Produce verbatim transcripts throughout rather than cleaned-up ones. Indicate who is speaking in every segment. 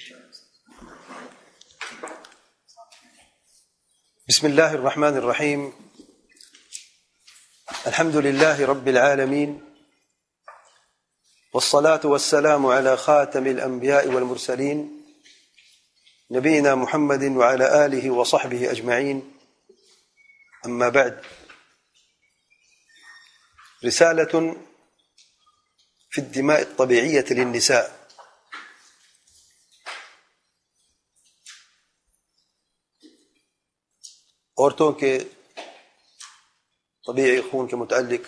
Speaker 1: بسم الله الرحمن الرحيم. الحمد لله رب العالمين، والصلاة والسلام على خاتم الأنبياء والمرسلين نبينا محمد وعلى آله وصحبه أجمعين. أما بعد، رسالة في الدماء الطبيعية للنساء. عورتوں کے طبیعی خون کے متعلق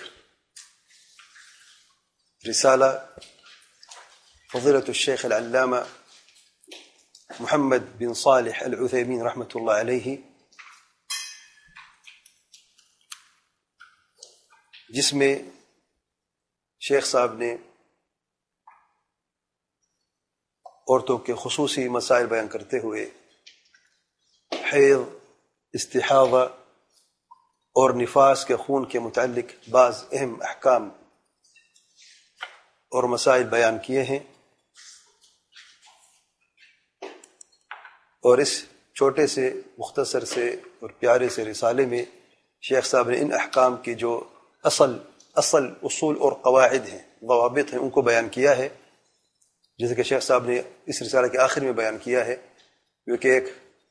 Speaker 1: رسالہ فضیلۃ الشیخ العلامہ محمد بن صالح العثیمین رحمۃ اللہ علیہ، جس میں شیخ صاحب نے عورتوں کے خصوصی مسائل بیان کرتے ہوئے حیض، استحاضہ اور نفاس کے خون کے متعلق بعض اہم احکام اور مسائل بیان کیے ہیں، اور اس چھوٹے سے مختصر سے اور پیارے سے رسالے میں شیخ صاحب نے ان احکام کی جو اصل اصل اصول اور قواعد ہیں، ضوابط ہیں، ان کو بیان کیا ہے، جیسے کہ شیخ صاحب نے اس رسالے کے آخر میں بیان کیا ہے، کیونکہ ایک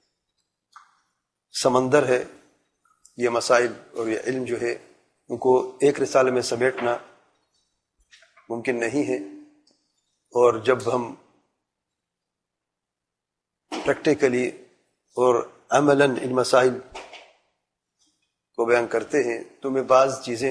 Speaker 1: سمندر ہے یہ مسائل اور یہ علم جو ہے، ان کو ایک رسالے میں سمیٹنا ممکن نہیں ہے، اور جب ہم پریکٹیکلی اور عملاً ان مسائل کو بیان کرتے ہیں تو میں بعض چیزیں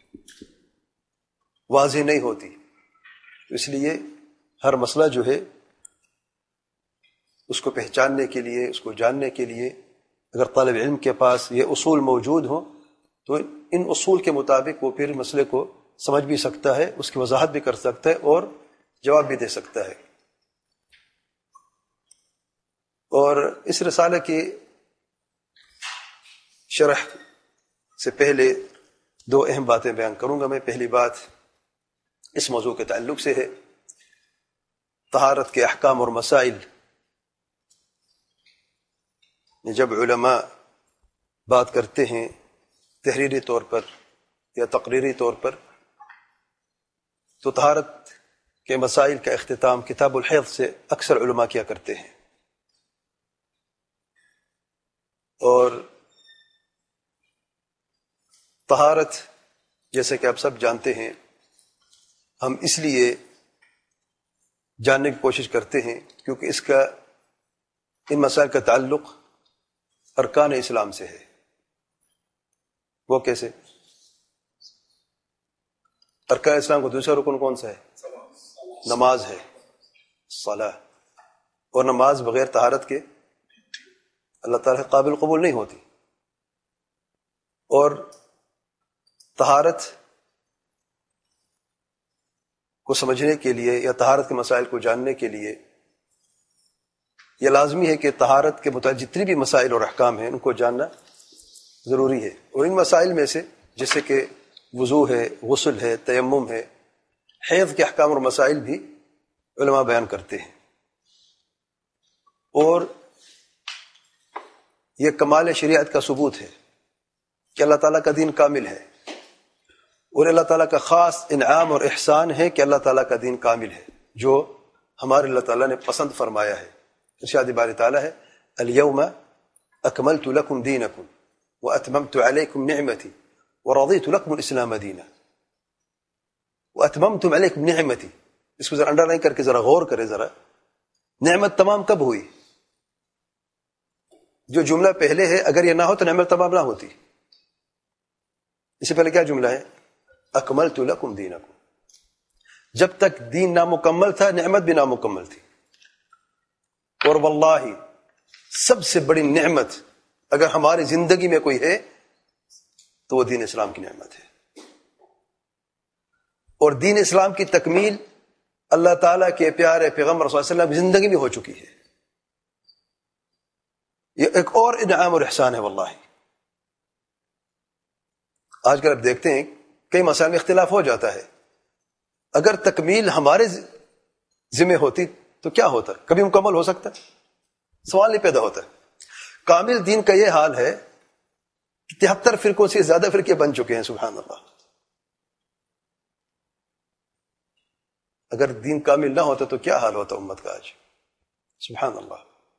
Speaker 1: واضح نہیں ہوتی، اس لیے ہر مسئلہ جو ہے اس کو پہچاننے کے لیے، اس کو جاننے کے لیے اگر طالب علم کے پاس یہ اصول موجود ہوں تو ان اصول کے مطابق وہ پھر مسئلے کو سمجھ بھی سکتا ہے، اس کی وضاحت بھی کر سکتا ہے اور جواب بھی دے سکتا ہے۔ اور اس رسالے کی شرح سے پہلے دو اہم باتیں بیان کروں گا میں۔ پہلی بات اس موضوع کے تعلق سے ہے، طہارت کے احکام اور مسائل۔ جب علماء بات کرتے ہیں تحریری طور پر یا تقریری طور پر تو طہارت کے مسائل کا اختتام کتاب الحیض سے اکثر علماء کیا کرتے ہیں، اور طہارت جیسے کہ آپ سب جانتے ہیں، ہم اس لیے جاننے کی کوشش کرتے ہیں کیونکہ اس کا ان مسائل کا تعلق ارکان اسلام سے ہے۔ وہ کیسے؟ ارکان اسلام کو دوسرا رکن کون سا ہے؟ نماز ہے، صلاۃ، اور نماز بغیر طہارت کے اللہ تعالیٰ قابل قبول نہیں ہوتی، اور طہارت کو سمجھنے کے لیے یا طہارت کے مسائل کو جاننے کے لیے یہ لازمی ہے کہ طہارت کے متعلق جتنی بھی مسائل اور احکام ہیں ان کو جاننا ضروری ہے، اور ان مسائل میں سے جیسے کہ وضو ہے، غسل ہے، تیمم ہے، حیض کے احکام اور مسائل بھی علماء بیان کرتے ہیں، اور یہ کمال شریعت کا ثبوت ہے کہ اللہ تعالیٰ کا دین کامل ہے، اور اللہ تعالیٰ کا خاص انعام اور احسان ہے کہ اللہ تعالیٰ کا دین کامل ہے جو ہمارے اللہ تعالیٰ نے پسند فرمایا ہے۔ ارشاد باری تعالیٰ ہے، الیوم اکملت لکم دینکم واتممت علیکم نعمتی ورضیت لکم الاسلام دینا۔ واتممت علیکم نعمتی، اس کو ذرا انڈر لائن کر کے ذرا غور کرے، ذرا نعمت تمام کب ہوئی؟ جو جملہ پہلے ہے اگر یہ نہ ہو تو نعمت تمام نہ ہوتی۔ اس سے پہلے کیا جملہ ہے؟ اکملت لکم دینکم۔ جب تک دین نامکمل تھا نعمت بھی نامکمل تھی، اور واللہ سب سے بڑی نعمت اگر ہماری زندگی میں کوئی ہے تو وہ دین اسلام کی نعمت ہے، اور دین اسلام کی تکمیل اللہ تعالیٰ کے پیارے پیغمبر صلی اللہ علیہ وسلم کی زندگی میں ہو چکی ہے۔ یہ ایک اور انعام اور احسان ہے واللہ۔ آج کل آپ دیکھتے ہیں کئی مسائل میں اختلاف ہو جاتا ہے، اگر تکمیل ہمارے ذمہ ہوتی تو کیا ہوتا؟ کبھی مکمل ہو سکتا ہے؟ سوال نہیں پیدا ہوتا. کامل دین کا یہ حال ہے کہ تہتر فرقوں سے زیادہ فرقے بن چکے ہیں. سبحان اللہ. اگر دین کامل نہ ہوتا تو کیا حال ہوتا امت کا آج؟ سبحان اللہ.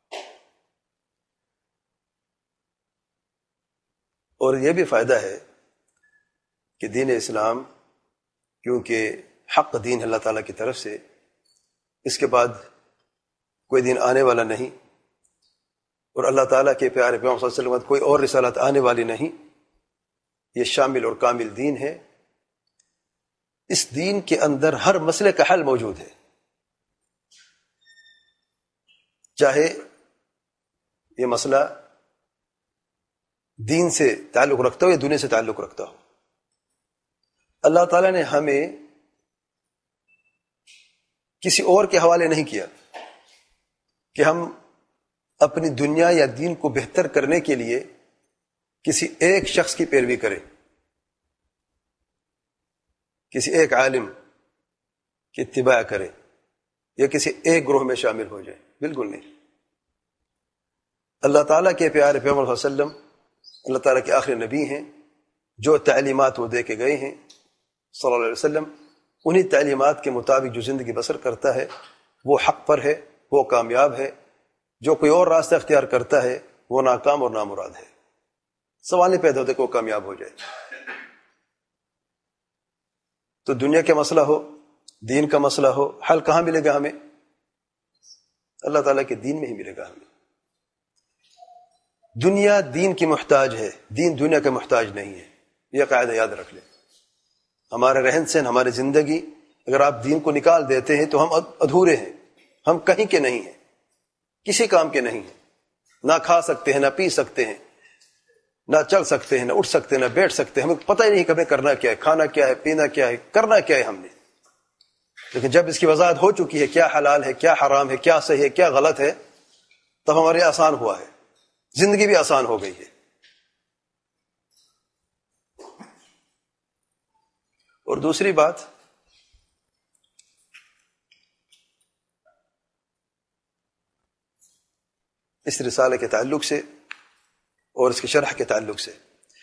Speaker 1: اور یہ بھی فائدہ ہے کہ دین اسلام کیونکہ حق دین اللہ تعالیٰ کی طرف سے، اس کے بعد کوئی دین آنے والا نہیں، اور اللہ تعالیٰ کے پیارے پیغمبر صلی اللہ علیہ وسلم کوئی اور رسالت آنے والی نہیں. یہ شامل اور کامل دین ہے. اس دین کے اندر ہر مسئلے کا حل موجود ہے، چاہے یہ مسئلہ دین سے تعلق رکھتا ہو یا دنیا سے تعلق رکھتا ہو. اللہ تعالیٰ نے ہمیں کسی اور کے حوالے نہیں کیا کہ ہم اپنی دنیا یا دین کو بہتر کرنے کے لیے کسی ایک شخص کی پیروی کریں، کسی ایک عالم کی اتباع کریں یا کسی ایک گروہ میں شامل ہو جائیں. بالکل نہیں. اللہ تعالیٰ کے پیارے پیغمبر صلی اللہ علیہ وسلم اللہ تعالیٰ کے آخری نبی ہیں. جو تعلیمات وہ دے کے گئے ہیں صلی اللہ علیہ وسلم، انہی تعلیمات کے مطابق جو زندگی بسر کرتا ہے وہ حق پر ہے، وہ کامیاب ہے. جو کوئی اور راستہ اختیار کرتا ہے وہ ناکام اور نامراد ہے. سوال نہیں پیدا ہوتا کہ وہ کامیاب ہو جائے. تو دنیا کا مسئلہ ہو، دین کا مسئلہ ہو، حل کہاں ملے گا ہمیں؟ اللہ تعالیٰ کے دین میں ہی ملے گا ہمیں. دنیا دین کی محتاج ہے، دین دنیا کا محتاج نہیں ہے. یہ قاعدہ یاد رکھ لیں. ہمارے رہن سہن، ہماری زندگی، اگر آپ دین کو نکال دیتے ہیں تو ہم ادھورے ہیں، ہم کہیں کے نہیں ہیں، کسی کام کے نہیں ہیں. نہ کھا سکتے ہیں، نہ پی سکتے ہیں، نہ چل سکتے ہیں، نہ اٹھ سکتے ہیں، نہ بیٹھ سکتے ہیں. ہمیں پتہ ہی نہیں کہ ہمیں کرنا کیا ہے، کھانا کیا ہے، پینا کیا ہے، کرنا کیا ہے ہم نے. لیکن جب اس کی وضاحت ہو چکی ہے کیا حلال ہے، کیا حرام ہے، کیا صحیح ہے، کیا غلط ہے، تب ہمارے آسان ہوا ہے، زندگی بھی آسان ہو گئی ہے. اور دوسری بات، اس رسالے کے تعلق سے اور اس کی شرح کے تعلق سے،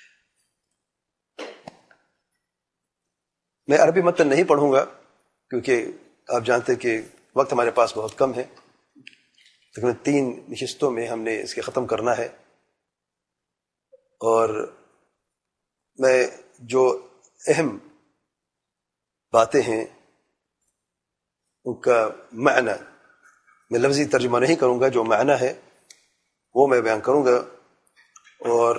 Speaker 1: میں عربی متن نہیں پڑھوں گا کیونکہ آپ جانتے کہ وقت ہمارے پاس بہت کم ہے. تقریباً تین نشستوں میں ہم نے اس کے ختم کرنا ہے. اور میں جو اہم باتیں ہیں ان کا معنی میں لفظی ترجمہ نہیں کروں گا، جو معنی ہے وہ میں بیان کروں گا. اور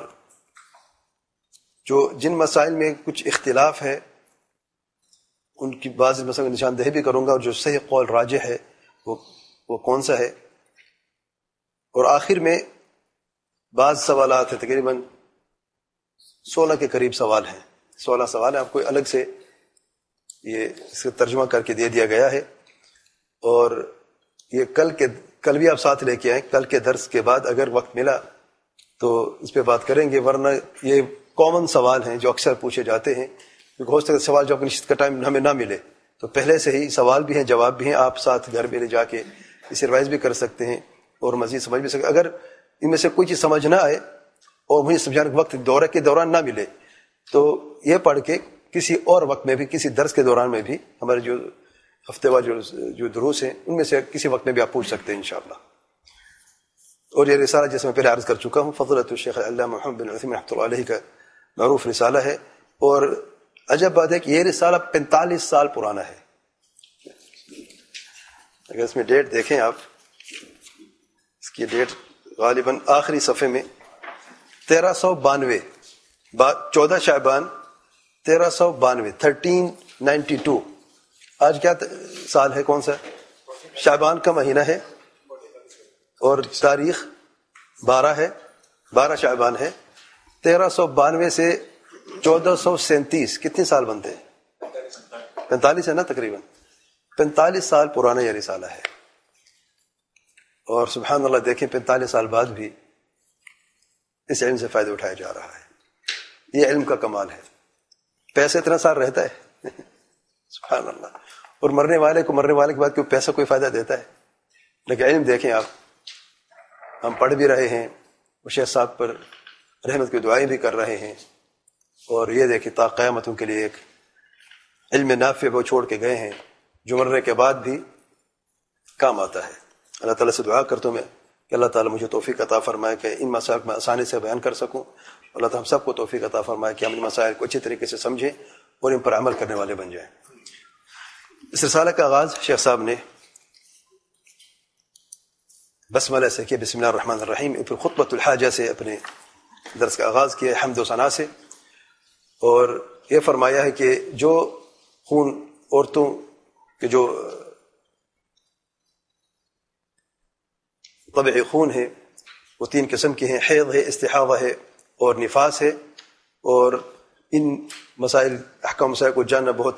Speaker 1: جو جن مسائل میں کچھ اختلاف ہے ان کی بعض مسائل نشاندہی بھی کروں گا، اور جو صحیح قول راجح ہے وہ وہ کون سا ہے. اور آخر میں بعض سوالات ہیں، تقریباً سولہ کے قریب سوال ہیں. سولہ سوال ہیں، آپ کو الگ سے یہ اس کا ترجمہ کر کے دے دیا گیا ہے. اور یہ کل کے کل بھی آپ ساتھ لے کے آئیں. کل کے درس کے بعد اگر وقت ملا تو اس پہ بات کریں گے، ورنہ یہ کامن سوال ہیں جو اکثر پوچھے جاتے ہیں. کیونکہ ہو سکتا ہے سوال جو نشست کا ٹائم ہمیں نہ ملے تو پہلے سے ہی سوال بھی ہیں، جواب بھی ہیں. آپ ساتھ گھر میں لے جا کے اسے ریوائز بھی کر سکتے ہیں اور مزید سمجھ بھی سکتے. اگر ان میں سے کوئی چیز سمجھ نہ آئے اور مجھے سمجھانے کے وقت دورے کے دوران نہ ملے تو یہ پڑھ کے کسی اور وقت میں بھی، کسی درس کے دوران میں بھی، ہمارے جو ہفتے وار جو جو دروس ہیں ان میں سے کسی وقت میں بھی آپ پوچھ سکتے ہیں انشاءاللہ. اور یہ رسالہ جیسے میں پہلے عرض کر چکا ہوں، فضیلۃ الشیخ علامہ محمد بن عثیمین رحمۃ اللہ علیہ کا معروف رسالہ ہے. اور عجب بات ہے کہ یہ رسالہ پینتالیس سال پرانا ہے. اگر اس میں ڈیٹ دیکھیں آپ، اس کی ڈیٹ غالباً آخری صفحے میں تیرہ سو بانوے چودہ شعبان تیرہ سو بانوے تھرٹین نائنٹی ٹو. آج کیا سال ہے؟ کون سا؟ شعبان کا مہینہ ہے اور تاریخ بارہ ہے، بارہ شعبان ہے. تیرہ سو بانوے سے چودہ سو سینتیس کتنے سال بنتے ہیں؟ پینتالیس ہے نا تقریباً. پینتالیس سال پرانا یہ رسالہ ہے. اور سبحان اللہ دیکھیں پینتالیس سال بعد بھی اس علم سے فائدہ اٹھایا جا رہا ہے. یہ علم کا کمال ہے. پیسے اتنا سال رہتا ہے سبحان اللہ. اور مرنے والے کو مرنے والے کے بعد کوئی پیسہ کوئی فائدہ دیتا ہے؟ لیکن علم دیکھیں آپ، ہم پڑھ بھی رہے ہیں اور شیخ صاحب پر رحمت کی دعائیں بھی کر رہے ہیں، اور یہ دیکھیں تا قیامتوں کے لیے ایک علم نافع وہ چھوڑ کے گئے ہیں جو مرنے کے بعد بھی کام آتا ہے۔ اللہ تعالیٰ سے دعا کرتا ہوں میں کہ اللہ تعالیٰ مجھے توفیق عطا فرمائے کہ ان مسائل میں آسانی سے بیان کر سکوں۔ اللہ تعالیٰ ہم سب کو توفیق عطا فرمائے کہ ہم ان مسائل کو اچھی طریقے سے سمجھیں اور ان پر عمل کرنے والے بن جائیں۔ اس رسالہ کا آغاز شیخ صاحب نے بسملہ سے کیا، بسم اللہ الرحمن الرحیم، پھر خطبۃ الحاجہ سے اپنے درس کا آغاز کیا، حمد و ثنا سے، اور یہ فرمایا ہے کہ جو خون عورتوں کے جو طبع خون ہے وہ تین قسم کے ہیں، حیض ہے، استحاضہ ہے اور نفاس ہے، اور ان مسائل احکام مسائل کو جاننا بہت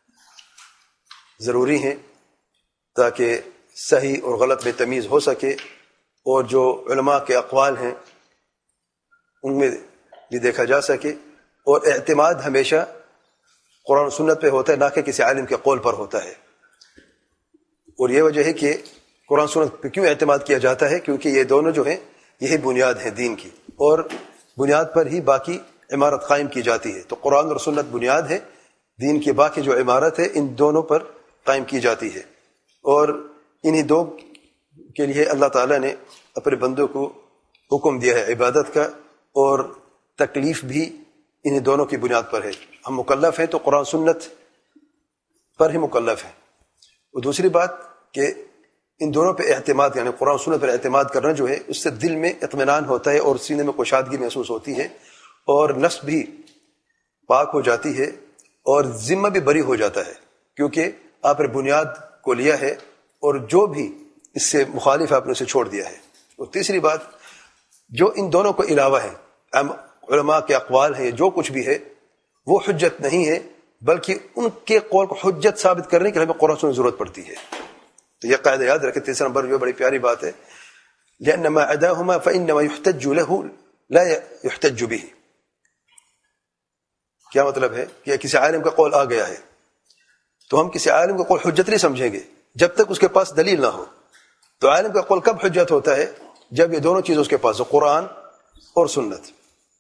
Speaker 1: ضروری ہیں تاکہ صحیح اور غلط میں تمیز ہو سکے، اور جو علماء کے اقوال ہیں ان میں بھی دیکھا جا سکے، اور اعتماد ہمیشہ قرآن و سنت پہ ہوتا ہے، نہ کہ کسی عالم کے قول پر ہوتا ہے۔ اور یہ وجہ ہے کہ قرآن سنت پہ کیوں اعتماد کیا جاتا ہے، کیونکہ یہ دونوں جو ہیں یہی بنیاد ہیں دین کی، اور بنیاد پر ہی باقی عمارت قائم کی جاتی ہے۔ تو قرآن اور سنت بنیاد ہے، دین کی باقی جو عمارت ہے ان دونوں پر قائم کی جاتی ہے، اور انہی دو کے لیے اللہ تعالیٰ نے اپنے بندوں کو حکم دیا ہے عبادت کا، اور تکلیف بھی انہی دونوں کی بنیاد پر ہے۔ ہم مکلف ہیں تو قرآن سنت پر ہی مکلف ہیں۔ اور دوسری بات کہ ان دونوں پہ اعتماد، یعنی قرآن سنت پر اعتماد کرنا جو ہے، اس سے دل میں اطمینان ہوتا ہے اور سینے میں کشادگی محسوس ہوتی ہے، اور نفس بھی پاک ہو جاتی ہے، اور ذمہ بھی بری ہو جاتا ہے، کیونکہ آپ نے بنیاد کو لیا ہے اور جو بھی اس سے مخالف ہے آپ نے اسے چھوڑ دیا ہے۔ اور تیسری بات، جو ان دونوں کو علاوہ ہے، علماء کے اقوال ہیں، جو کچھ بھی ہے وہ حجت نہیں ہے، بلکہ ان کے قول کو حجت ثابت کرنے کے لیے ہمیں قرآن سنت ضرورت پڑتی ہے۔ تو یہ قاعدہ یاد رکھیں۔ تیسرا نمبر جو بڑی پیاری بات ہے، لأن ما عداهما فإنما يحتج له لا يحتج به۔ کیا مطلب ہے کہ کسی عالم کا قول آ گیا ہے تو ہم کسی عالم کا قول حجت نہیں سمجھیں گے جب تک اس کے پاس دلیل نہ ہو۔ تو عالم کا قول کب حجت ہوتا ہے؟ جب یہ دونوں چیزیں اس کے پاس ہو، قرآن اور سنت۔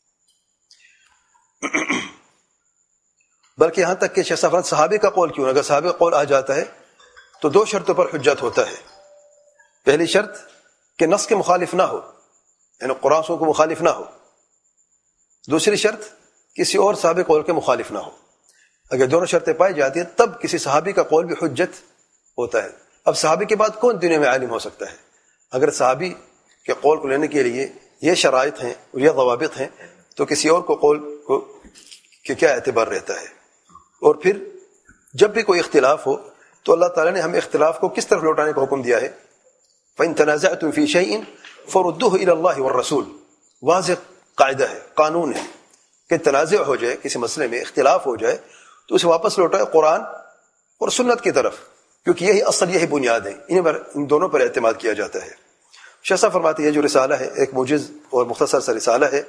Speaker 1: بلکہ یہاں تک کہ شیخ صاحب صحابے کا قول کیوں، اگر صحابے کا قول آ جاتا ہے تو دو شرطوں پر حجت ہوتا ہے۔ پہلی شرط کہ نص کے مخالف نہ ہو، یعنی قرآن سنت کو مخالف نہ ہو۔ دوسری شرط کسی اور صحابی قول کے مخالف نہ ہو۔ اگر دونوں شرطیں پائی جاتی ہیں تب کسی صحابی کا قول بھی حجت ہوتا ہے۔ اب صحابی کے بعد کون دنیا میں عالم ہو سکتا ہے؟ اگر صحابی کے قول کو لینے کے لیے یہ شرائط ہیں اور یہ ضوابط ہیں تو کسی اور کو قول کو کہ کیا اعتبار رہتا ہے؟ اور پھر جب بھی کوئی اختلاف ہو تو اللہ تعالیٰ نے ہمیں اختلاف کو کس طرف لوٹانے کا حکم دیا ہے؟ فَإِن تَنَازَعْتُمْ فِي شَيْءٍ فَرُدُّوهُ إِلَى اللَّهِ وَالرَّسُولِ۔ واضح قاعدہ ہے، قانون ہے کہ تنازع ہو جائے، کسی مسئلے میں اختلاف ہو جائے تو اسے واپس لوٹائے قرآن اور سنت کی طرف، کیونکہ یہی اصل، یہی بنیاد ہے، انہیں پر ان دونوں پر اعتماد کیا جاتا ہے۔ شیخ صاحب فرماتے ہیں یہ جو رسالہ ہے ایک موجز اور مختصر سا رسالہ ہے،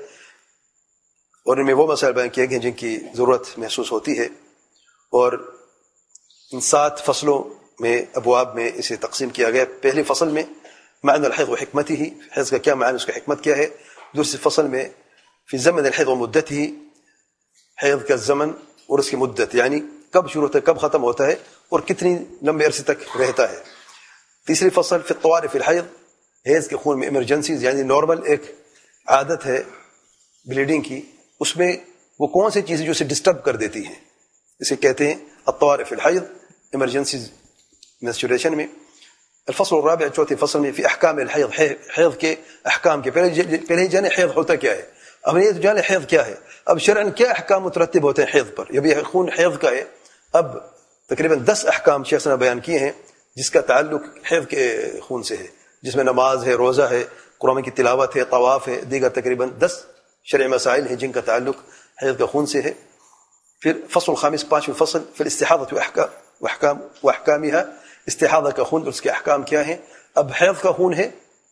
Speaker 1: اور ان میں وہ مسائل بیان کیے گئے جن کی ضرورت محسوس ہوتی ہے، اور ان سات فصلوں میں ابواب میں اسے تقسیم کیا گیا۔ پہلی فصل میں معنی الحیض و حکمتہ، حیض کا کیا معنی، اس کا حکمت کیا ہے۔ دوسری فصل میں فی زمن الحیض و مدتہ، حیض کا زمن اور اس کی مدت، یعنی کب شروع ہوتا ہے، کب ختم ہوتا ہے، اور کتنی لمبے عرصے تک رہتا ہے۔ تیسری فصل فی الطوارئ فی الحیض، حیض کے خون میں ایمرجنسیز، یعنی نارمل ایک عادت ہے بلیڈنگ کی، اس میں وہ کون سی چیزیں جو اسے ڈسٹرب کر دیتی ہیں، اسے کہتے ہیں الطوارئ فی الحیض، ایمرجنسیز منسچوریشن میں۔ الفصل الرابع، چوتھی فصل میں فی احکام الحیض، حیض کے احکام کے، پہلے پہلے ہی جانے حیض ہوتا کیا ہے، اب یہ تو جانے حیض کیا ہے، اب شرعاً کیا احکام مترتب ہوتے ہیں حیض پر، جب یہ خون حیض کا ہے۔ اب تقریباً دس احکام شیخ نے بیان کیے ہیں جس کا تعلق حیض کے خون سے ہے، جس میں نماز ہے، روزہ ہے، قرآن کی تلاوت ہے، طواف ہے، دیگر تقریباً دس شرعی مسائل ہیں جن کا تعلق حیض کے خون سے ہے۔ پھر فصل خامس، پانچویں فصل فی الاستحاضۃ واحکام واحکامها، استحاضہ کا خون اور اس کے احکام کیا ہیں۔ اب حیض کا خون ہے،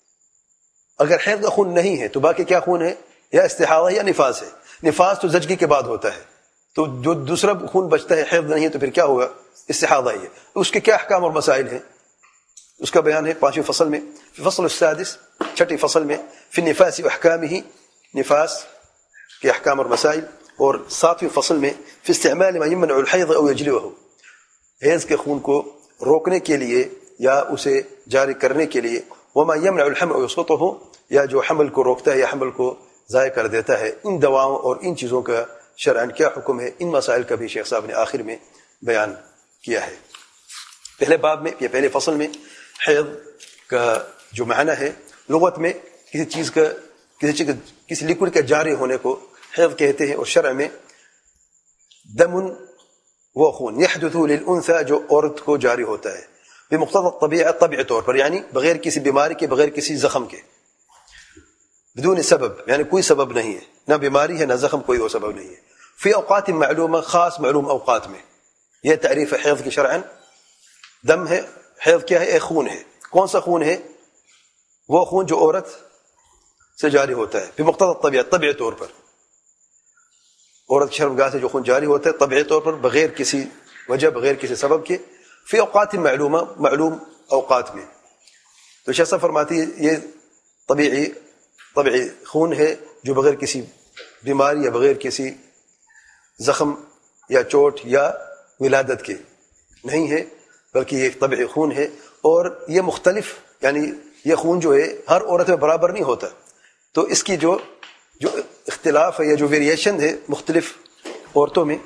Speaker 1: اگر حیض کا خون نہیں ہے تو باقی کیا خون ہے، یا استحاضہ یا نفاس ہے۔ نفاس تو زچگی کے بعد ہوتا ہے، تو جو دوسرا خون بچتا ہے حیض نہیں ہے تو پھر کیا ہوگا، استحاضہ ہی ہے۔ اس کے کیا احکام اور مسائل ہیں، اس کا بیان ہے پانچویں فصل میں، فصل السادس چھٹی فصل میں، فی النفاس واحکامہ، نفاس کے احکام اور مسائل، اور ساتویں فصل میں فی استعمال ما یمنع الحیض او یجلبہ، حیض کے خون کو روکنے کے لیے یا اسے جاری کرنے کے لیے، وما یمنع الحمل او یسقطہ، یا جو حمل کو روکتا ہے یا حمل کو ضائع کر دیتا ہے، ان دواؤں اور ان چیزوں کا شرعاً کیا حکم ہے، ان مسائل کا بھی شیخ صاحب نے آخر میں بیان کیا ہے۔ پہلے باب میں یا پہلے فصل میں حیض کا جو معنی ہے لغت میں کسی چیز کا کسی چیز کسی لیکوڈ کے جاری ہونے کو حیض کہتے ہیں، اور شرع میں دم وہ خون یحدث للانثى جو عورت کو جاری ہوتا ہے بمقتضى الطبیعہ، طبعی طور پر، یعنی بغیر کسی بیماری کے، بغیر کسی زخم کے، بدون سبب، یعنی کوئی سبب نہیں ہے، نہ بیماری ہے نہ زخم، کوئی اور سبب نہیں ہے، فی اوقات معلومہ، خاص معلوم اوقات میں۔ یہ تعریف ہے حیض کی شرعاً۔ دم ہے، حیض کیا ہے؟ ایک خون ہے۔ کون سا خون ہے؟ وہ خون جو عورت سے جاری ہوتا ہے بمقتضى الطبیعہ، طبعی طور پر، عورت شرمگاہ سے جو خون جاری ہوتا ہے طبعی طور پر، بغیر کسی وجہ، بغیر کسی سبب کے، فی اوقات معلومہ، معلوم اوقات میں۔ تو شیخ صاحب فرماتی ہے یہ طبیعی طبعی خون ہے جو بغیر کسی بیماری یا بغیر کسی زخم یا چوٹ یا ولادت کے نہیں ہے، بلکہ یہ ایک طبعی خون ہے، اور یہ مختلف، یعنی یہ خون جو ہے ہر عورت میں برابر نہیں ہوتا، تو اس کی جو جو اختلاف ہے یا جو ویریشن ہے مختلف عورتوں میں،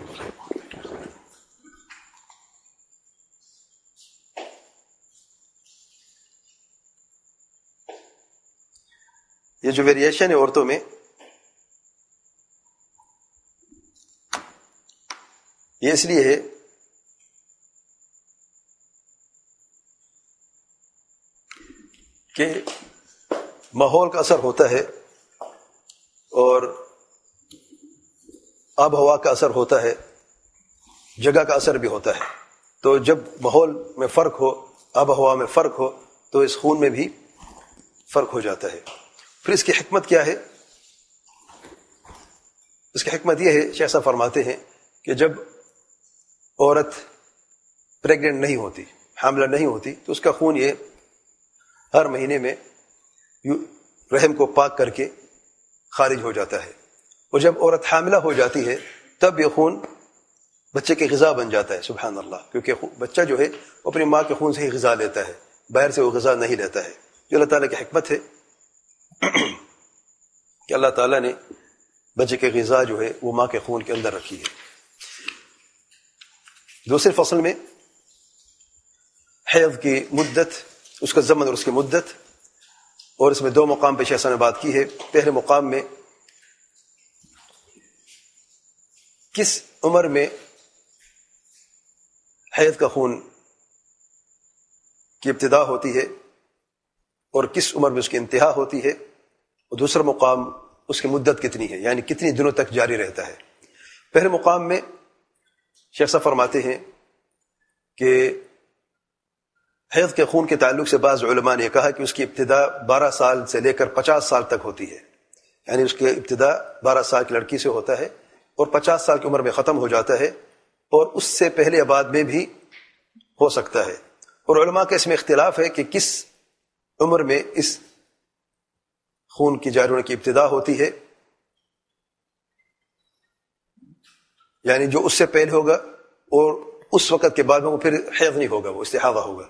Speaker 1: یہ جو ویریشن ہے عورتوں میں، یہ اس لیے ہے کہ ماحول کا اثر ہوتا ہے اور آب ہوا کا اثر ہوتا ہے، جگہ کا اثر بھی ہوتا ہے۔ تو جب ماحول میں فرق ہو، آب ہوا میں فرق ہو، تو اس خون میں بھی فرق ہو جاتا ہے۔ پھر اس کی حکمت کیا ہے؟ اس کی حکمت یہ ہے، شیخ صاحب فرماتے ہیں کہ جب عورت پریگننٹ نہیں ہوتی، حاملہ نہیں ہوتی، تو اس کا خون یہ ہر مہینے میں رحم کو پاک کر کے خارج ہو جاتا ہے، اور جب عورت حاملہ ہو جاتی ہے تب یہ خون بچے کی غذا بن جاتا ہے، سبحان اللہ، کیونکہ بچہ جو ہے وہ اپنی ماں کے خون سے ہی غذا لیتا ہے، باہر سے وہ غذا نہیں لیتا ہے۔ یہ اللہ تعالیٰ کی حکمت ہے کہ اللہ تعالیٰ نے بچے کی غذا جو ہے وہ ماں کے خون کے اندر رکھی ہے۔ دوسرے فصل میں حیض کی مدت، اس کا زمن اور اس کی مدت، اور اس میں دو مقام پہ شیخ صاحب نے بات کی ہے۔ پہلے مقام میں کس عمر میں حیض کا خون کی ابتدا ہوتی ہے اور کس عمر میں اس کی انتہا ہوتی ہے، اور دوسرا مقام اس کی مدت کتنی ہے، یعنی کتنی دنوں تک جاری رہتا ہے۔ پہلے مقام میں شیخ صاحب فرماتے ہیں کہ حیض کے خون کے تعلق سے بعض علماء نے کہا کہ اس کی ابتدا بارہ سال سے لے کر پچاس سال تک ہوتی ہے، یعنی اس کی ابتدا بارہ سال کی لڑکی سے ہوتا ہے اور پچاس سال کی عمر میں ختم ہو جاتا ہے، اور اس سے پہلے یا بعد میں بھی ہو سکتا ہے۔ اور علماء کا اس میں اختلاف ہے کہ کس عمر میں اس خون کی جاری ہونے کی ابتدا ہوتی ہے، یعنی جو اس سے پہلے ہوگا اور اس وقت کے بعد میں وہ پھر حیض نہیں ہوگا، وہ استحاضہ ہوگا۔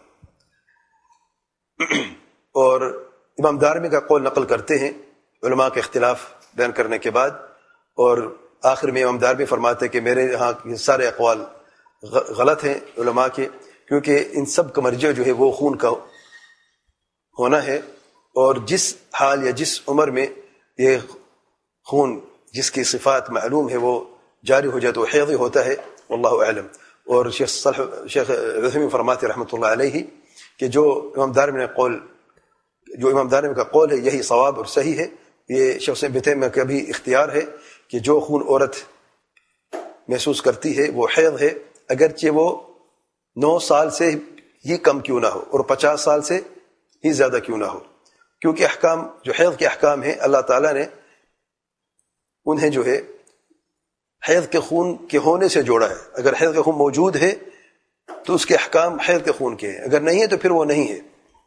Speaker 1: اور امام دارمی کا قول نقل کرتے ہیں علماء کے اختلاف بیان کرنے کے بعد، اور آخر میں امام دارمی فرماتے ہیں کہ میرے یہاں یہ سارے اقوال غلط ہیں علماء کے، کیونکہ ان سب کا مرجع جو ہے وہ خون کا ہونا ہے، اور جس حال یا جس عمر میں یہ خون جس کی صفات معلوم ہے وہ جاری ہو جائے تو حیض ہی ہوتا ہے، واللہ اعلم۔ اور شیخ صالح شیخ عثیمین فرماتے رحمۃ اللہ علیہ کہ جو امام دارمی نے قول جو امام دارمی کا قول ہے یہی صواب اور صحیح ہے۔ یہ شیخ ابن تیمیہ کا بھی اختیار ہے کہ جو خون عورت محسوس کرتی ہے وہ حیض ہے، اگرچہ وہ نو سال سے ہی کم کیوں نہ ہو اور پچاس سال سے ہی زیادہ کیوں نہ ہو، کیونکہ احکام جو حیض کے احکام ہیں اللہ تعالیٰ نے انہیں جو ہے حیض کے خون کے ہونے سے جوڑا ہے۔ اگر حیض کا خون موجود ہے تو اس کے احکام حیض کے خون کے ہیں، اگر نہیں ہے تو پھر وہ نہیں ہے۔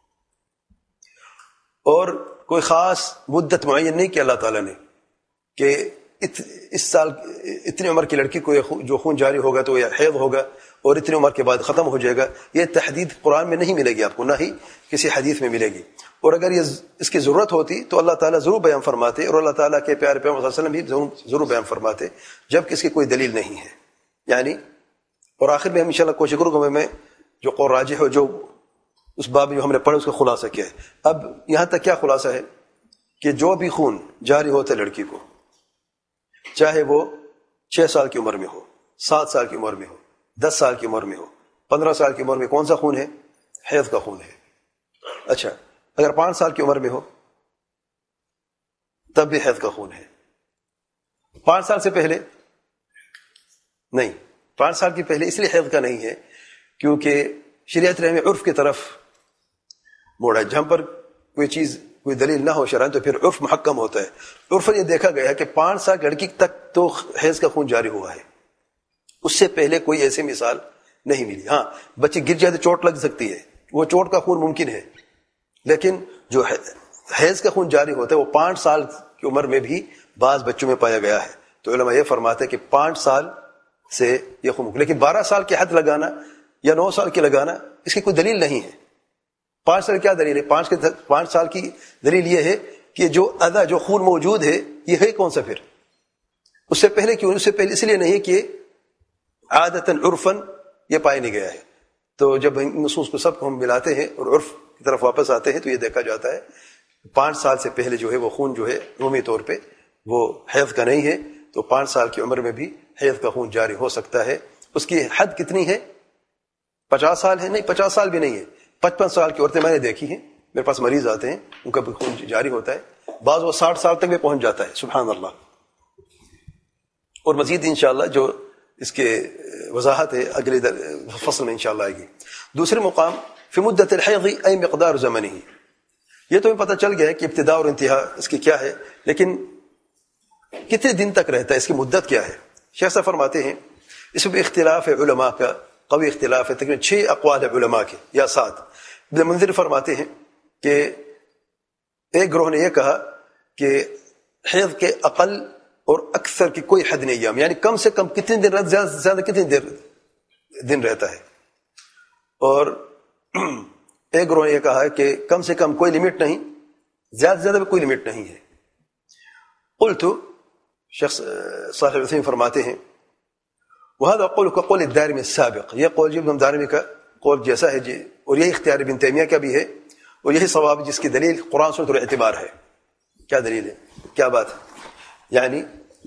Speaker 1: اور کوئی خاص مدت معین نہیں کی اللہ تعالیٰ نے کہ اس سال اتنی عمر کی لڑکی کو جو خون جاری ہوگا تو یہ حیض ہوگا اور اتنی عمر کے بعد ختم ہو جائے گا. یہ تحدید قرآن میں نہیں ملے گی آپ کو, نہ ہی کسی حدیث میں ملے گی. اور اگر یہ اس کی ضرورت ہوتی تو اللہ تعالیٰ ضرور بیان فرماتے, اور اللہ تعالیٰ کے پیارے پیغمبر صلی اللہ علیہ وسلم بھی ضرور ضرور بیان فرماتے, جب کہ اس کی کوئی دلیل نہیں ہے. یعنی اور آخر میں ہم انشاءاللہ کوشش کروں گا میں جو قول راجح ہو, جو اس باب جو ہم نے پڑھا اس کا خلاصہ کیا ہے. اب یہاں تک کیا خلاصہ ہے کہ جو بھی خون جاری ہوتا ہے لڑکی کو, چاہے وہ چھ سال کی عمر میں ہو, سات سال کی عمر میں ہو, دس سال کی عمر میں ہو, پندرہ سال کی عمر میں, کون سا خون ہے؟ حیض کا خون ہے. اچھا, اگر پانچ سال کی عمر میں ہو تب بھی حیض کا خون ہے. پانچ سال سے پہلے نہیں, پانچ سال کی پہلے اس لیے حیض کا نہیں ہے کیونکہ شریعت نے ہمیں عرف کی طرف موڑا. جہاں پر کوئی چیز کوئی دلیل نہ ہو شرعاً تو پھر عرف محکم ہوتا ہے. عرف یہ دیکھا گیا ہے کہ پانچ سال لڑکی تک تو حیض کا خون جاری ہوا ہے, اس سے پہلے کوئی ایسی مثال نہیں ملی. ہاں بچی گر جائے تو چوٹ لگ سکتی ہے, وہ چوٹ کا خون ممکن ہے, لیکن جو حیض کا خون جاری ہوتا ہے وہ پانچ سال کی عمر میں بھی بعض بچوں میں پایا گیا ہے. تو علماء یہ فرماتے ہیں کہ پانچ سال سے یہ خون, لیکن بارہ سال کی حد لگانا یا نو سال کی لگانا اس کی کوئی دلیل نہیں ہے. پانچ سال کیا دلیل ہے؟ پانچ کے پانچ سال کی دلیل یہ ہے کہ جو ادا جو خون موجود ہے یہ ہے کون سا پھر, اس سے پہلے کیوں؟ اس سے پہلے اس لیے نہیں کہ عادتاً عرفاً یہ پایا نہیں گیا ہے. تو جب نصوص کو سب کو ہم ملاتے ہیں اور عرف کی طرف واپس آتے ہیں تو یہ دیکھا جاتا ہے پانچ سال سے پہلے جو ہے وہ خون جو ہے عمومی طور پہ وہ حیض کا نہیں ہے. تو پانچ سال کی عمر میں بھی حیض کا خون جاری ہو سکتا ہے. اس کی حد کتنی ہے؟ پچاس سال ہے؟ نہیں, پچاس سال بھی نہیں ہے. پچپن سال کی عورتیں میں نے دیکھی ہیں, میرے پاس مریض آتے ہیں, ان کا بھی خون جاری ہوتا ہے, بعض وہ ساٹھ سال تک بھی پہنچ جاتا ہے. سبحان اللہ. اور مزید انشاءاللہ جو اس کے وضاحت ہے اگلی فصل میں انشاءاللہ آئے گی. دوسرے مقام فی مدت الحیض ای مقدار زمنہ, یہ تو ہمیں پتہ چل گیا ہے کہ ابتدا اور انتہا اس کی کیا ہے, لیکن کتنے دن تک رہتا ہے, اس کی مدت کیا ہے؟ شیخ صاحب فرماتے ہیں اس میں اختلاف ہے علماء کا, قوی اختلاف ہے, تقریباً چھ اقوال ہے علماء کے یا سات. ابن منذر فرماتے ہیں کہ ایک گروہ نے یہ کہا کہ حیض کے اقل اور اکثر کی کوئی حد نہیں ایام, یعنی کم سے کم کتنے دن رہتا, زیادہ سے زیادہ کتنے دیر دن رہتا ہے. اور ایک گروہ نے یہ کہا ہے کہ کم سے کم کوئی لمٹ نہیں, زیادہ سے زیادہ بھی کوئی لمٹ نہیں ہے. قلت, شخص صالح العثیمین فرماتے ہیں وهذا قول كقول الدارمي السابق, یہ قول جی ابن دارمی کا قول جیسا ہے جی, اور یہی اختیار ابن تیمیہ کا بھی ہے, اور یہی صواب جس کی دلیل قرآن سنت اور اعتبار ہے. کیا دلیل ہے, کیا بات ہے؟ یعنی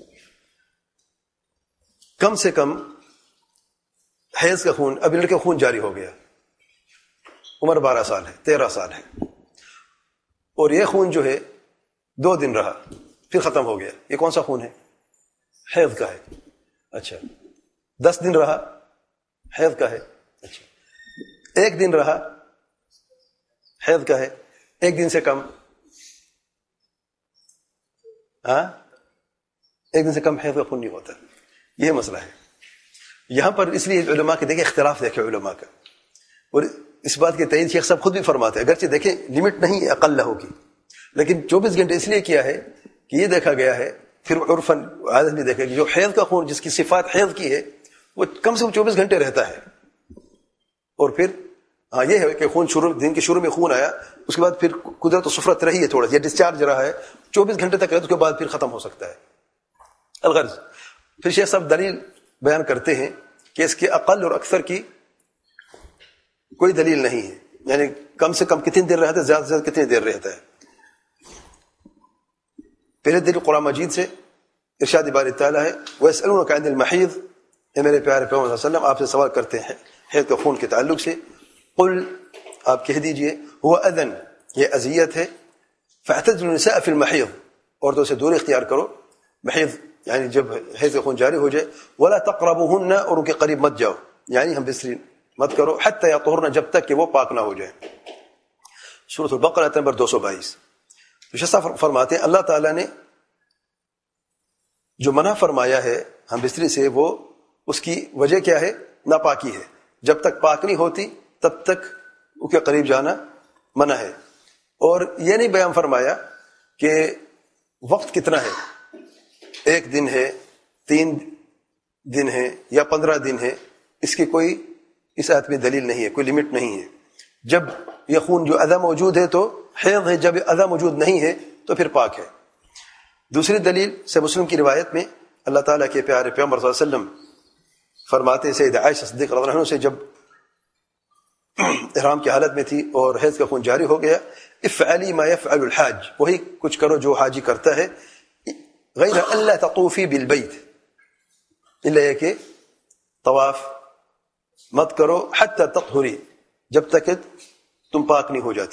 Speaker 1: کم سے کم حیض کا خون, اب لڑکے خون جاری ہو گیا, عمر بارہ سال ہے, تیرہ سال ہے, اور یہ خون جو ہے دو دن رہا پھر ختم ہو گیا, یہ کون سا خون ہے؟ حیض کا ہے. اچھا, دس دن رہا حیض کا ہے. اچھا, ایک دن رہا حیض کا ہے, ایک دن سے کم, ہاں ایک دن سے کم حیض کا خون نہیں ہوتا. یہ مسئلہ ہے یہاں پر. اس لیے علماء کے دیکھیں اختلاف دیکھیں علماء کا, اور اس بات کی تائید شیخ صاحب خود بھی فرماتے ہیں, اگرچہ دیکھیں لمٹ نہیں ہے اقل لہو کی, لیکن چوبیس گھنٹے اس لیے کیا ہے کہ یہ دیکھا گیا ہے, پھر عرفاً عادت بھی دیکھا کہ جو حیض کا خون جس کی صفات حیض کی ہے وہ کم سے کم چوبیس گھنٹے رہتا ہے. اور پھر ہاں یہ ہے کہ خون شروع دن کے شروع میں خون آیا, اس کے بعد پھر قدرت و سفرت رہی ہے تھوڑا, یہ ڈسچارج رہا ہے چوبیس گھنٹے تک رہتا, اس کے بعد پھر ختم ہو سکتا ہے. الغرض پھر شیخ صاحب دلیل بیان کرتے ہیں کہ اس کے اقل اور اکثر کی کوئی دلیل نہیں ہے, یعنی کم سے کم کتنی دیر رہتا ہے, زیادہ سے زیادہ کتنی دیر رہتا ہے. پہلے دلیل قرآن مجید سے ارشاد باری تعالیٰ ہے وَيَسْأَلُونَكَ عَنِ الْمَحِيضِ, اے میرے پیارے پیغمبر صلی اللہ علیہ وسلم آپ سے سوال کرتے ہیں حیض کے خون کے تعلق سے. قل, آپ کہہ دیجئے, هو اذن, یہ اذیت ہے, فاعتزلوا النساء فی المحیض, عورتوں سے دوری اختیار کرو محیض یعنی جب حیض کا خون جاری ہو جائے, ولا تقربوهن, اور ان کے قریب مت جاؤ, یعنی ہم بستری مت کرو, حتی یطہرن, جب تک کہ وہ پاک نہ ہو جائے. سورۃ البقرہ آیت نمبر دو سو بائیس. شیخ فرماتے ہیں اللہ تعالیٰ نے جو منع فرمایا ہے ہم بستری سے, وہ اس کی وجہ کیا ہے؟ ناپاکی ہے. جب تک پاک نہیں ہوتی تب تک اس کے قریب جانا منع ہے. اور یہ نہیں بیان فرمایا کہ وقت کتنا ہے، ایک دن ہے، تین دن ہے یا پندرہ دن ہے، اس کی کوئی اس آیت میں دلیل نہیں ہے، کوئی لمٹ نہیں ہے. جب یہ خون جو ادا موجود ہے تو حیض ہے، جب ادا موجود نہیں ہے تو پھر پاک ہے. دوسری دلیل سے مسلم کی روایت میں اللہ تعالیٰ کے پیارے پیغمبر صلی اللہ علیہ وسلم فرماتے، سید عائشہ صدیقہ رضی اللہ عنہ سے جب احرام کی حالت میں تھی اور حیض کا خون جاری ہو گیا، افعلی ما یفعل الحاج، وہی کچھ کرو جو حاجی کرتا ہے، غیر اللہ تطوفی بالبیت، الا یہ کہ طواف مت کرو حتی تطہری، جب تک کہ تم پاک نہیں ہو جاتی.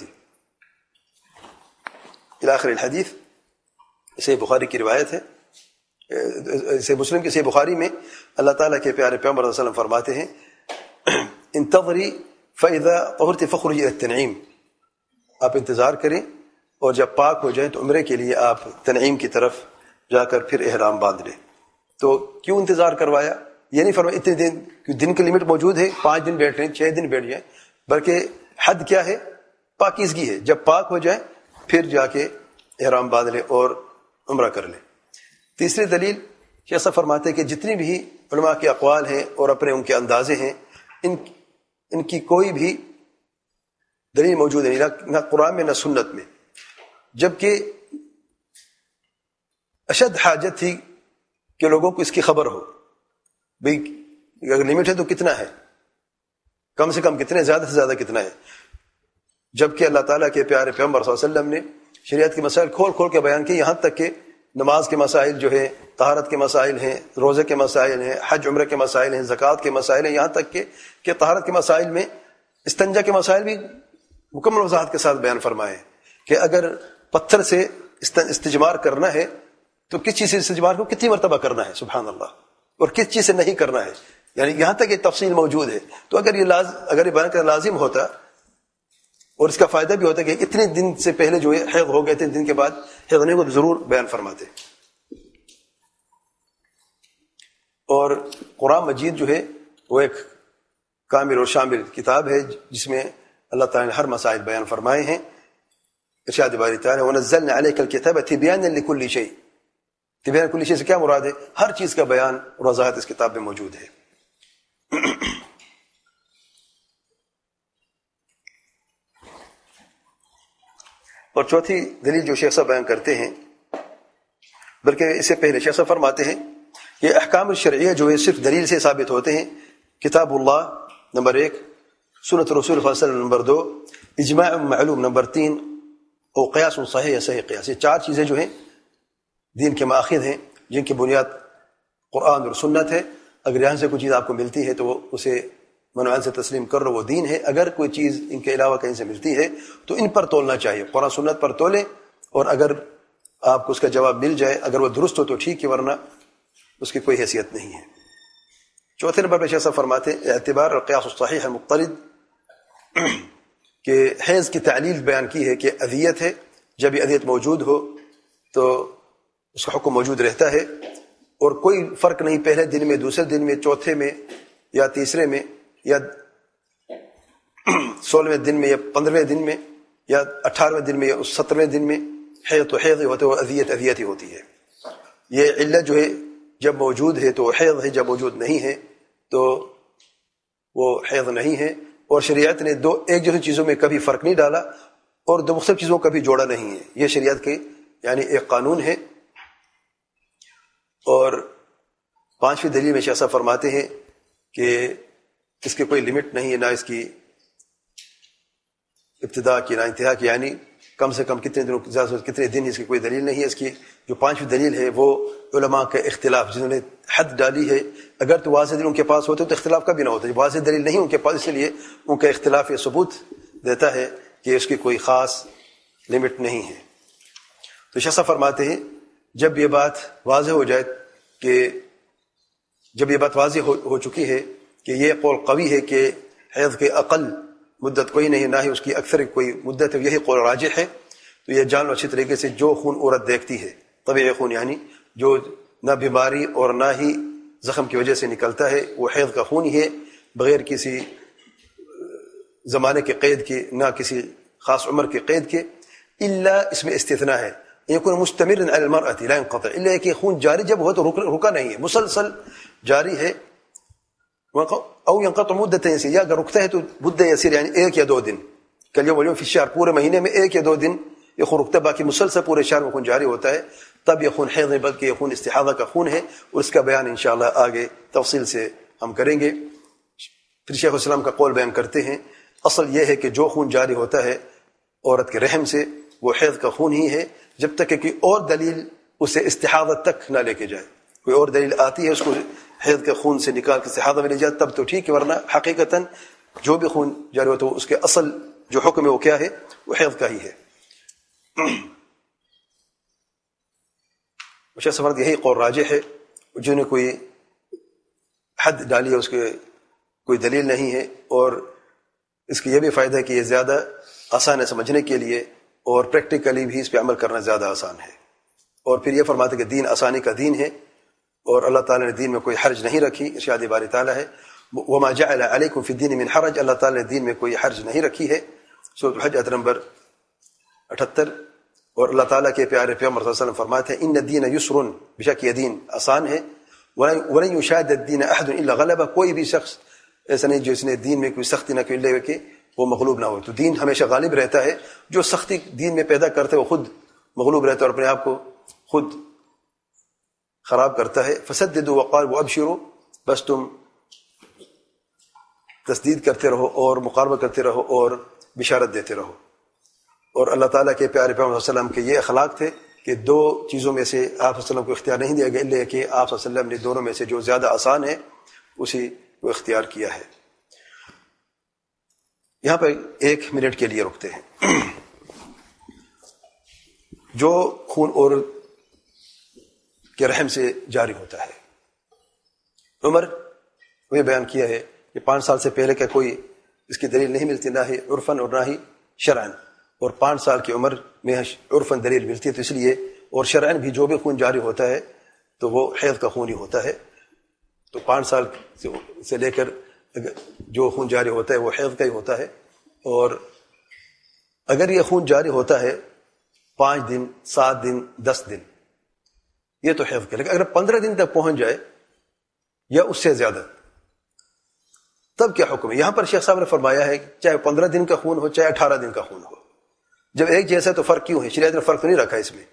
Speaker 1: الی آخر الحدیث. صحیح بخاری کی روایت ہے، صحیح مسلم کی صحیح بخاری میں اللہ تعالیٰ کے پیارے پیغمبر صلی اللہ علیہ وسلم فرماتے ہیں، انتظری فَإِذَا طَهُرْتِ فَخْرُجِي إِلَى التَّنْعِيمِ، آپ انتظار کریں اور جب پاک ہو جائیں تو عمرے کے لیے آپ تنعیم کی طرف جا کر پھر احرام باندھ لیں. تو کیوں انتظار کروایا؟ یہ نہیں فرمایا اتنے دن، دن کی لمٹ موجود ہے، پانچ دن بیٹھ رہے ہیں، چھ دن بیٹھ جائیں، بلکہ حد کیا ہے؟ پاکیزگی ہے. جب پاک ہو جائیں پھر جا کے احرام باندھ لیں اور عمرہ کر لیں. تیسری دلیل شیخ صاحب فرماتے ہیں کہ جتنی بھی علماء کے اقوال ہیں اور اپنے ان کے اندازے ہیں، ان ان کی کوئی بھی دلیل موجود نہیں، نہ قرآن میں نہ سنت میں، جبکہ اشد حاجت تھی کہ لوگوں کو اس کی خبر ہو. بھئی اگر لمٹ ہے تو کتنا ہے، کم سے کم کتنے، زیادہ سے زیادہ کتنا ہے، جبکہ اللہ تعالیٰ کے پیارے پیغمبر صلی اللہ علیہ وسلم نے شریعت کے مسائل کھول کھول کے بیان کیے، یہاں تک کہ نماز کے مسائل جو ہے، طہارت کے مسائل ہیں، روزے کے مسائل ہیں، حج عمرہ کے مسائل ہیں، زکوٰۃ کے مسائل ہیں، یہاں تک کہ کہ طہارت کے مسائل میں استنجا کے مسائل بھی مکمل وضاحت کے ساتھ بیان فرمائے کہ اگر پتھر سے استجمار کرنا ہے تو کس چیز سے استجمار کو کتنی مرتبہ کرنا ہے، سبحان اللہ، اور کس چیز سے نہیں کرنا ہے، یعنی یہاں تک یہ تفصیل موجود ہے. تو اگر یہ لاز اگر یہ بیان کرنا لازم ہوتا اور اس کا فائدہ بھی ہوتا کہ اتنے دن سے پہلے جو ہے حیض ہو گئے تھے، دن کے بعد حیض ہونے کو ضرور بیان فرماتے. اور قرآن مجید جو ہے وہ ایک کامل اور شامل کتاب ہے جس میں اللہ تعالیٰ نے ہر مسائل بیان فرمائے ہیں. ارشاد باری تعالیٰ وَنَزَّلْنَا عَلَيْكَ الْكِتَابَ تِبْيَانًا لِكُلِّ شَيْءٍ، تبیان کل شیء سے کیا مراد ہے؟ ہر چیز کا بیان اور وضاحت اس کتاب میں موجود ہے. اور چوتھی دلیل جو شیخ صاحب بیان کرتے ہیں، بلکہ اس سے پہلے شیخ صاحب فرماتے ہیں کہ احکام الشرعیہ جو ہے صرف دلیل سے ثابت ہوتے ہیں. کتاب اللہ نمبر ایک، سنت رسول صلی اللہ علیہ وسلم نمبر دو، اجماع معلوم نمبر تین، اور قیاس صحیح یا صحیح قیاس. یہ چار چیزیں جو ہیں دین کے ماخذ ہیں جن کی بنیاد قرآن اور سنت ہے. اگر یہاں سے کوئی چیز آپ کو ملتی ہے تو اسے منوعان سے تسلیم کر لو، وہ دین ہے. اگر کوئی چیز ان کے علاوہ کہیں سے ملتی ہے تو ان پر تولنا چاہیے، قرآن سنت پر تولیں، اور اگر آپ کو اس کا جواب مل جائے، اگر وہ درست ہو تو ٹھیک ہے، ورنہ اس کی کوئی حیثیت نہیں ہے. چوتھے نمبر پہ شیخ صاحب فرماتے ہیں اعتبار اور قیاس الصحیح ہے مقترد، کہ حیض کی تعلیل بیان کی ہے کہ اذیت ہے، جب یہ اذیت موجود ہو تو اس کا حکم موجود رہتا ہے، اور کوئی فرق نہیں پہلے دن میں، دوسرے دن میں، چوتھے میں یا تیسرے میں یا سولہویں دن میں یا پندرہویں دن میں یا اٹھارہویں دن میں یا سترویں دن میں. حیض تو حیض ہوتے، وہ اذیت اذیت ہی ہوتی ہے. یہ علت جو ہے جب موجود ہے تو حیض ہے، جب موجود نہیں ہے تو وہ حیض نہیں ہے. اور شریعت نے دو ایک جیسی چیزوں میں کبھی فرق نہیں ڈالا اور دو مختلف چیزوں کو کبھی جوڑا نہیں ہے. یہ شریعت کے یعنی ایک قانون ہے. اور پانچویں دلیل میں شیخ صاحب فرماتے ہیں کہ اس کے کوئی لمٹ نہیں ہے، نہ اس کی ابتدا کی نہ انتہا کی، یعنی کم سے کم کتنے دنوں زیادہ سے کتنے دن، اس کی کوئی دلیل نہیں ہے. اس کی جو پانچویں دلیل ہے وہ علماء کا اختلاف، جنہوں نے حد ڈالی ہے. اگر تو واضح دلیل ان کے پاس ہوتے تو اختلاف کبھی نہ ہوتا. واضح دلیل نہیں ان کے پاس، اس لیے ان کا اختلاف یہ ثبوت دیتا ہے کہ اس کی کوئی خاص لمٹ نہیں ہے. تو شیخ صاحب فرماتے ہیں جب یہ بات واضح ہو جائے کہ جب یہ بات واضح ہو, ہو چکی ہے کہ یہ قول قوی ہے کہ حیض کے اقل مدت کوئی نہیں، نہ ہی اس کی اکثر کوئی مدت ہے، یہی قول راجح ہے، تو یہ جان لو اچھی طریقے سے جو خون عورت دیکھتی ہے، طبیعی خون یعنی جو نہ بیماری اور نہ ہی زخم کی وجہ سے نکلتا ہے، وہ حیض کا خون ہی ہے، بغیر کسی زمانے کے قید کے، نہ کسی خاص عمر کے قید کے. الا اس میں استثناء ہے، یکون مستمر علی المرأة لا ينقطع، الا کہ خون جاری جب ہو تو رکا نہیں ہے، مسلسل جاری ہے، او ينقطع مدت یسیر، یا اگر رکتا ہے تو مدت یسیر یعنی ایک یا دو دن، کالیوم والیوم فی الشہر، پورے مہینے میں ایک یا دو دن یہ خون رکتا ہے، باقی مسلسل پورے شہر میں خون جاری ہوتا ہے، تب یہ خون حیض نہیں بلکہ یہ خون استحاضہ کا خون ہے، اور اس کا بیان انشاءاللہ آگے تفصیل سے ہم کریں گے۔ پھر شیخ الاسلام کا قول بیان کرتے ہیں، اصل یہ ہے کہ جو خون جاری ہوتا ہے عورت کے رحم سے وہ حیض کا خون ہی ہے، جب تک کہ کوئی اور دلیل اسے استحاضہ تک نہ لے کے جائے، کوئی اور دلیل آتی ہے اس کو حیض کے خون سے نکال کے استحاضہ میں لے جائے تب تو ٹھیک ہے، ورنہ حقیقتاً جو بھی خون جاری ہوتا ہے اس کے اصل جو حکم ہے وہ کیا ہے، وہ حیض کا ہی ہے۔ شیخ سفرد یہی قول راجح ہے، جنہوں نے کوئی حد ڈالی ہے اس کے کوئی دلیل نہیں ہے، اور اس کی یہ بھی فائدہ ہے کہ یہ زیادہ آسان ہے سمجھنے کے لیے، اور پریکٹیکلی بھی اس پہ عمل کرنا زیادہ آسان ہے، اور پھر یہ فرماتے ہیں کہ دین آسانی کا دین ہے، اور اللہ تعالیٰ نے دین میں کوئی حرج نہیں رکھی، ارشاد باری تعالیٰ ہے وما جعل علیکم فی الدین من حرج، اللہ تعالیٰ نے دین میں کوئی حرج نہیں رکھی ہے، سورۃ الحج آیت نمبر اٹھہتر۔ اور اللہ تعالیٰ کے پیارے پیغمبر صلی اللہ علیہ وسلم فرماتے ہیں ان الدین یسر، بے شک یہ دین آسان ہے، ولن یشاد الدین احد الا غلبہ، کوئی بھی شخص ایسا نہیں جو اس نے دین میں کوئی سختی نہ کوئی لے کہ وہ مغلوب نہ ہو، تو دین ہمیشہ غالب رہتا ہے، جو سختی دین میں پیدا کرتے وہ خود مغلوب رہتا ہے اور اپنے آپ کو خود خراب کرتا ہے۔ فسددوا وقاربوا وابشروا، بس تم تسدید کرتے رہو اور مقاربہ کرتے رہو اور بشارت دیتے رہو۔ اور اللہ تعالیٰ کے پیارے پیغمبر صلی اللہ علیہ وسلم کے یہ اخلاق تھے کہ دو چیزوں میں سے آپ صلی اللہ علیہ وسلم کو اختیار نہیں دیا گیا اللہ کہ آپ صلی اللہ علیہ وسلم نے دونوں میں سے جو زیادہ آسان ہے اسی کو اختیار کیا ہے۔ یہاں پر ایک منٹ کے لیے رکتے ہیں۔ جو خون اور کے رحم سے جاری ہوتا ہے، عمر وہ بیان کیا ہے کہ پانچ سال سے پہلے کا کوئی اس کی دلیل نہیں ملتی، نہ ہی عرفاً اور نہ ہی شرعاً، اور پانچ سال کی عمر میں عرفاً دلیل ملتی ہے، تو اس لیے اور شرعاً بھی جو بھی خون جاری ہوتا ہے تو وہ حیض کا خون ہی ہوتا ہے، تو پانچ سال سے لے کر جو خون جاری ہوتا ہے وہ حیض کا ہی ہوتا ہے، اور اگر یہ خون جاری ہوتا ہے پانچ دن، سات دن، دس دن، یہ تو حیض کا، لیکن اگر پندرہ دن تک پہنچ جائے یا اس سے زیادہ تب کیا حکم ہے؟ یہاں پر شیخ صاحب نے فرمایا ہے کہ چاہے پندرہ دن کا خون ہو چاہے اٹھارہ دن کا خون ہو، جب ایک جیسا تو فرق کیوں ہے؟ شریعت نے فرق تو نہیں رکھا اس میں۔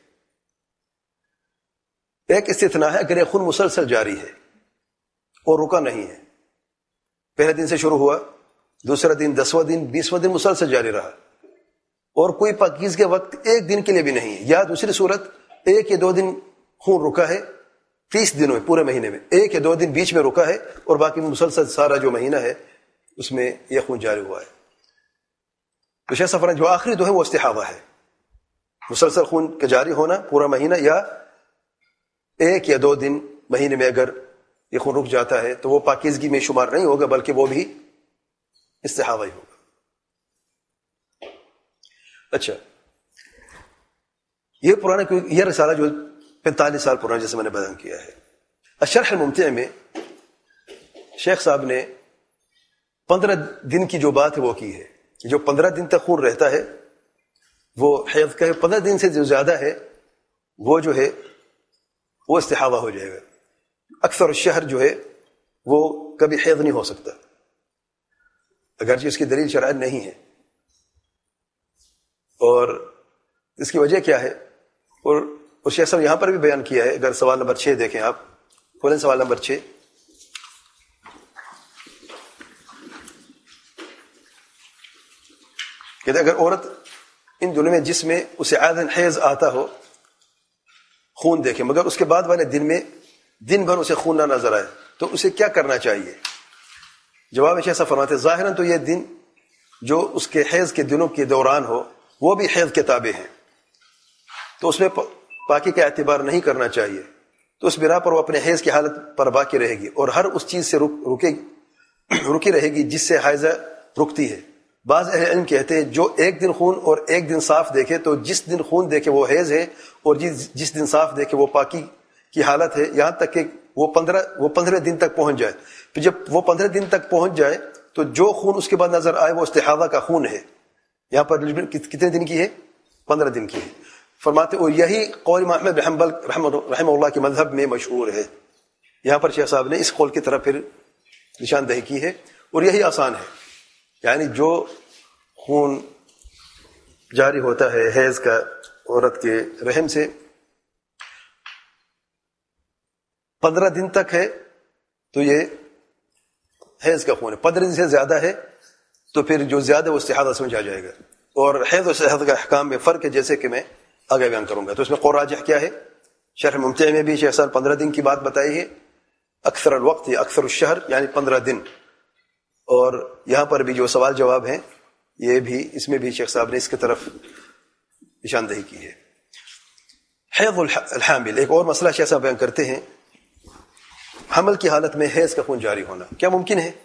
Speaker 1: ایک استثناء ہے، اگر یہ خون مسلسل جاری ہے اور رکا نہیں ہے، پہلے دن سے شروع ہوا، دوسرا دن، دسواں دن، بیسواں دن مسلسل جاری رہا، اور کوئی پاکیز کے وقت ایک دن کے لیے بھی نہیں ہے، یا دوسری صورت ایک یا دو دن خون رکا ہے تیس دنوں میں، پورے مہینے میں ایک یا دو دن بیچ میں رکا ہے اور باقی مسلسل سارا جو مہینہ ہے اس میں یہ خون جاری ہوا ہے، تو شیخ سفر جو آخری دو ہے وہ استحاضہ ہے، مسلسل خون کا جاری ہونا پورا مہینہ، یا ایک یا دو دن مہینے میں اگر یہ خون رک جاتا ہے تو وہ پاکیزگی میں شمار نہیں ہوگا بلکہ وہ بھی استحاضہ ہی ہوگا۔ اچھا، یہ پرانا یہ رسالہ جو پینتالیس سال پرانا جیسے میں نے بیان کیا ہے، الشرح الممتع میں شیخ صاحب نے پندرہ دن کی جو بات ہے وہ کی ہے، جو پندرہ دن تک خون رہتا ہے وہ حیض کا ہے، پندرہ دن سے جو زیادہ ہے وہ جو ہے وہ استحاضہ ہو جائے گا۔ اکثر الشہر جو ہے وہ کبھی حیض نہیں ہو سکتا اگرچہ اس کی دلیل شرعی نہیں ہے، اور اس کی وجہ کیا ہے؟ اور اور شیخ صاحب یہاں پر بھی بیان کیا ہے، اگر سوال نمبر چھ دیکھیں آپ، کھولیں سوال نمبر چھ، کہتے اگر عورت ان دنوں میں جس میں اسے عادن حیض آتا ہو خون دیکھے مگر اس کے بعد والے دن میں دن بھر اسے خون نہ نظر آئے تو اسے کیا کرنا چاہیے؟ جواب شیخ صاحب فرماتے ہیں ظاہراً تو یہ دن جو اس کے حیض کے دنوں کے دوران ہو وہ بھی حیض کے تابع ہیں، تو اس میں پاکی کا اعتبار نہیں کرنا چاہیے، تو اس بنا پر وہ اپنے حیض کی حالت پر باقی رہے گی اور ہر اس چیز سے رک رکے رکی رہے گی جس سے حیضہ رکتی ہے۔ بعض اہل علم کہتے ہیں جو ایک دن خون اور ایک دن صاف دیکھے تو جس دن خون دیکھے وہ حیض ہے، اور جس جس دن صاف دیکھے وہ پاکی کی حالت ہے، یہاں تک کہ وہ پندرہ وہ پندرہ دن تک پہنچ جائے۔ پھر جب وہ پندرہ دن تک پہنچ جائے تو جو خون اس کے بعد نظر آئے وہ استحاضہ کا خون ہے۔ یہاں پر کتنے دن کی ہے؟ پندرہ دن کی ہے. فرماتے اور یہی قول امام احمد بن حنبل رحمہ اللہ کے مذہب میں مشہور ہے. یہاں پر شیخ صاحب نے اس قول کی طرف پھر نشاندہی کی ہے اور یہی آسان ہے. یعنی جو خون جاری ہوتا ہے حیض کا عورت کے رحم سے پندرہ دن تک ہے تو یہ حیض کا خون ہے. پندرہ دن سے زیادہ ہے تو پھر جو زیادہ وہ استحاضہ سمجھا جائے گا. اور حیض و استحاضہ کا احکام میں فرق ہے جیسے کہ میں آگے بیان کروں گا. تو اس میں قول راجح کیا ہے؟ شرح ممتع میں بھی شیخ صاحب پندرہ دن کی بات بتائی ہے. اکثر الوقت یا اکثر الشہر یعنی پندرہ دن. اور یہاں پر بھی جو سوال جواب ہیں یہ بھی اس میں بھی شیخ صاحب نے اس کی طرف نشاندہی کی ہے. حیض الحامل ایک اور مسئلہ شیخ صاحب بیان کرتے ہیں. حمل کی حالت میں حیض کا خون جاری ہونا کیا ممکن ہے؟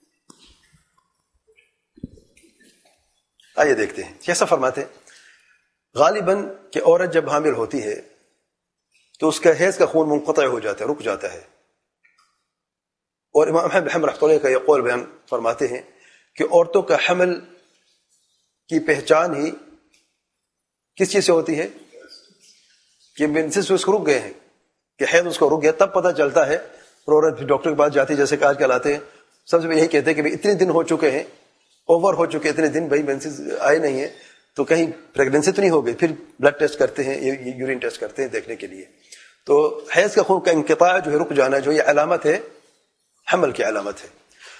Speaker 1: آئیے دیکھتے ہیں. شیخ صاحب فرماتے ہیں غالباً کہ عورت جب حامل ہوتی ہے تو اس کا حیض کا خون منقطع ہو جاتا ہے، رک جاتا ہے. اور امام احمد بن حنبل رحمۃ اللہ کا یہ قول بیان فرماتے ہیں کہ عورتوں کا حمل کی پہچان ہی کس چیز سے ہوتی ہے کہ مینسز اس کو رک گئے ہیں، کہ حیض اس کو رک گیا تب پتہ چلتا ہے. اور عورت ڈاکٹر کے پاس جاتی ہے جیسے کہ آج کل آتے ہیں سب سے یہی کہتے ہیں کہ بھائی اتنے دن ہو چکے ہیں، اوور ہو چکے اتنے دن، بھائی مینسز آئے نہیں ہیں تو کہیں پریگننسی تو نہیں ہو گئی. پھر بلڈ ٹیسٹ کرتے ہیں، یورین ٹیسٹ کرتے ہیں دیکھنے کے لیے. تو حیض کا خون کا انقطاع جو ہے رک جانا جو یہ علامت ہے حمل کی علامت ہے.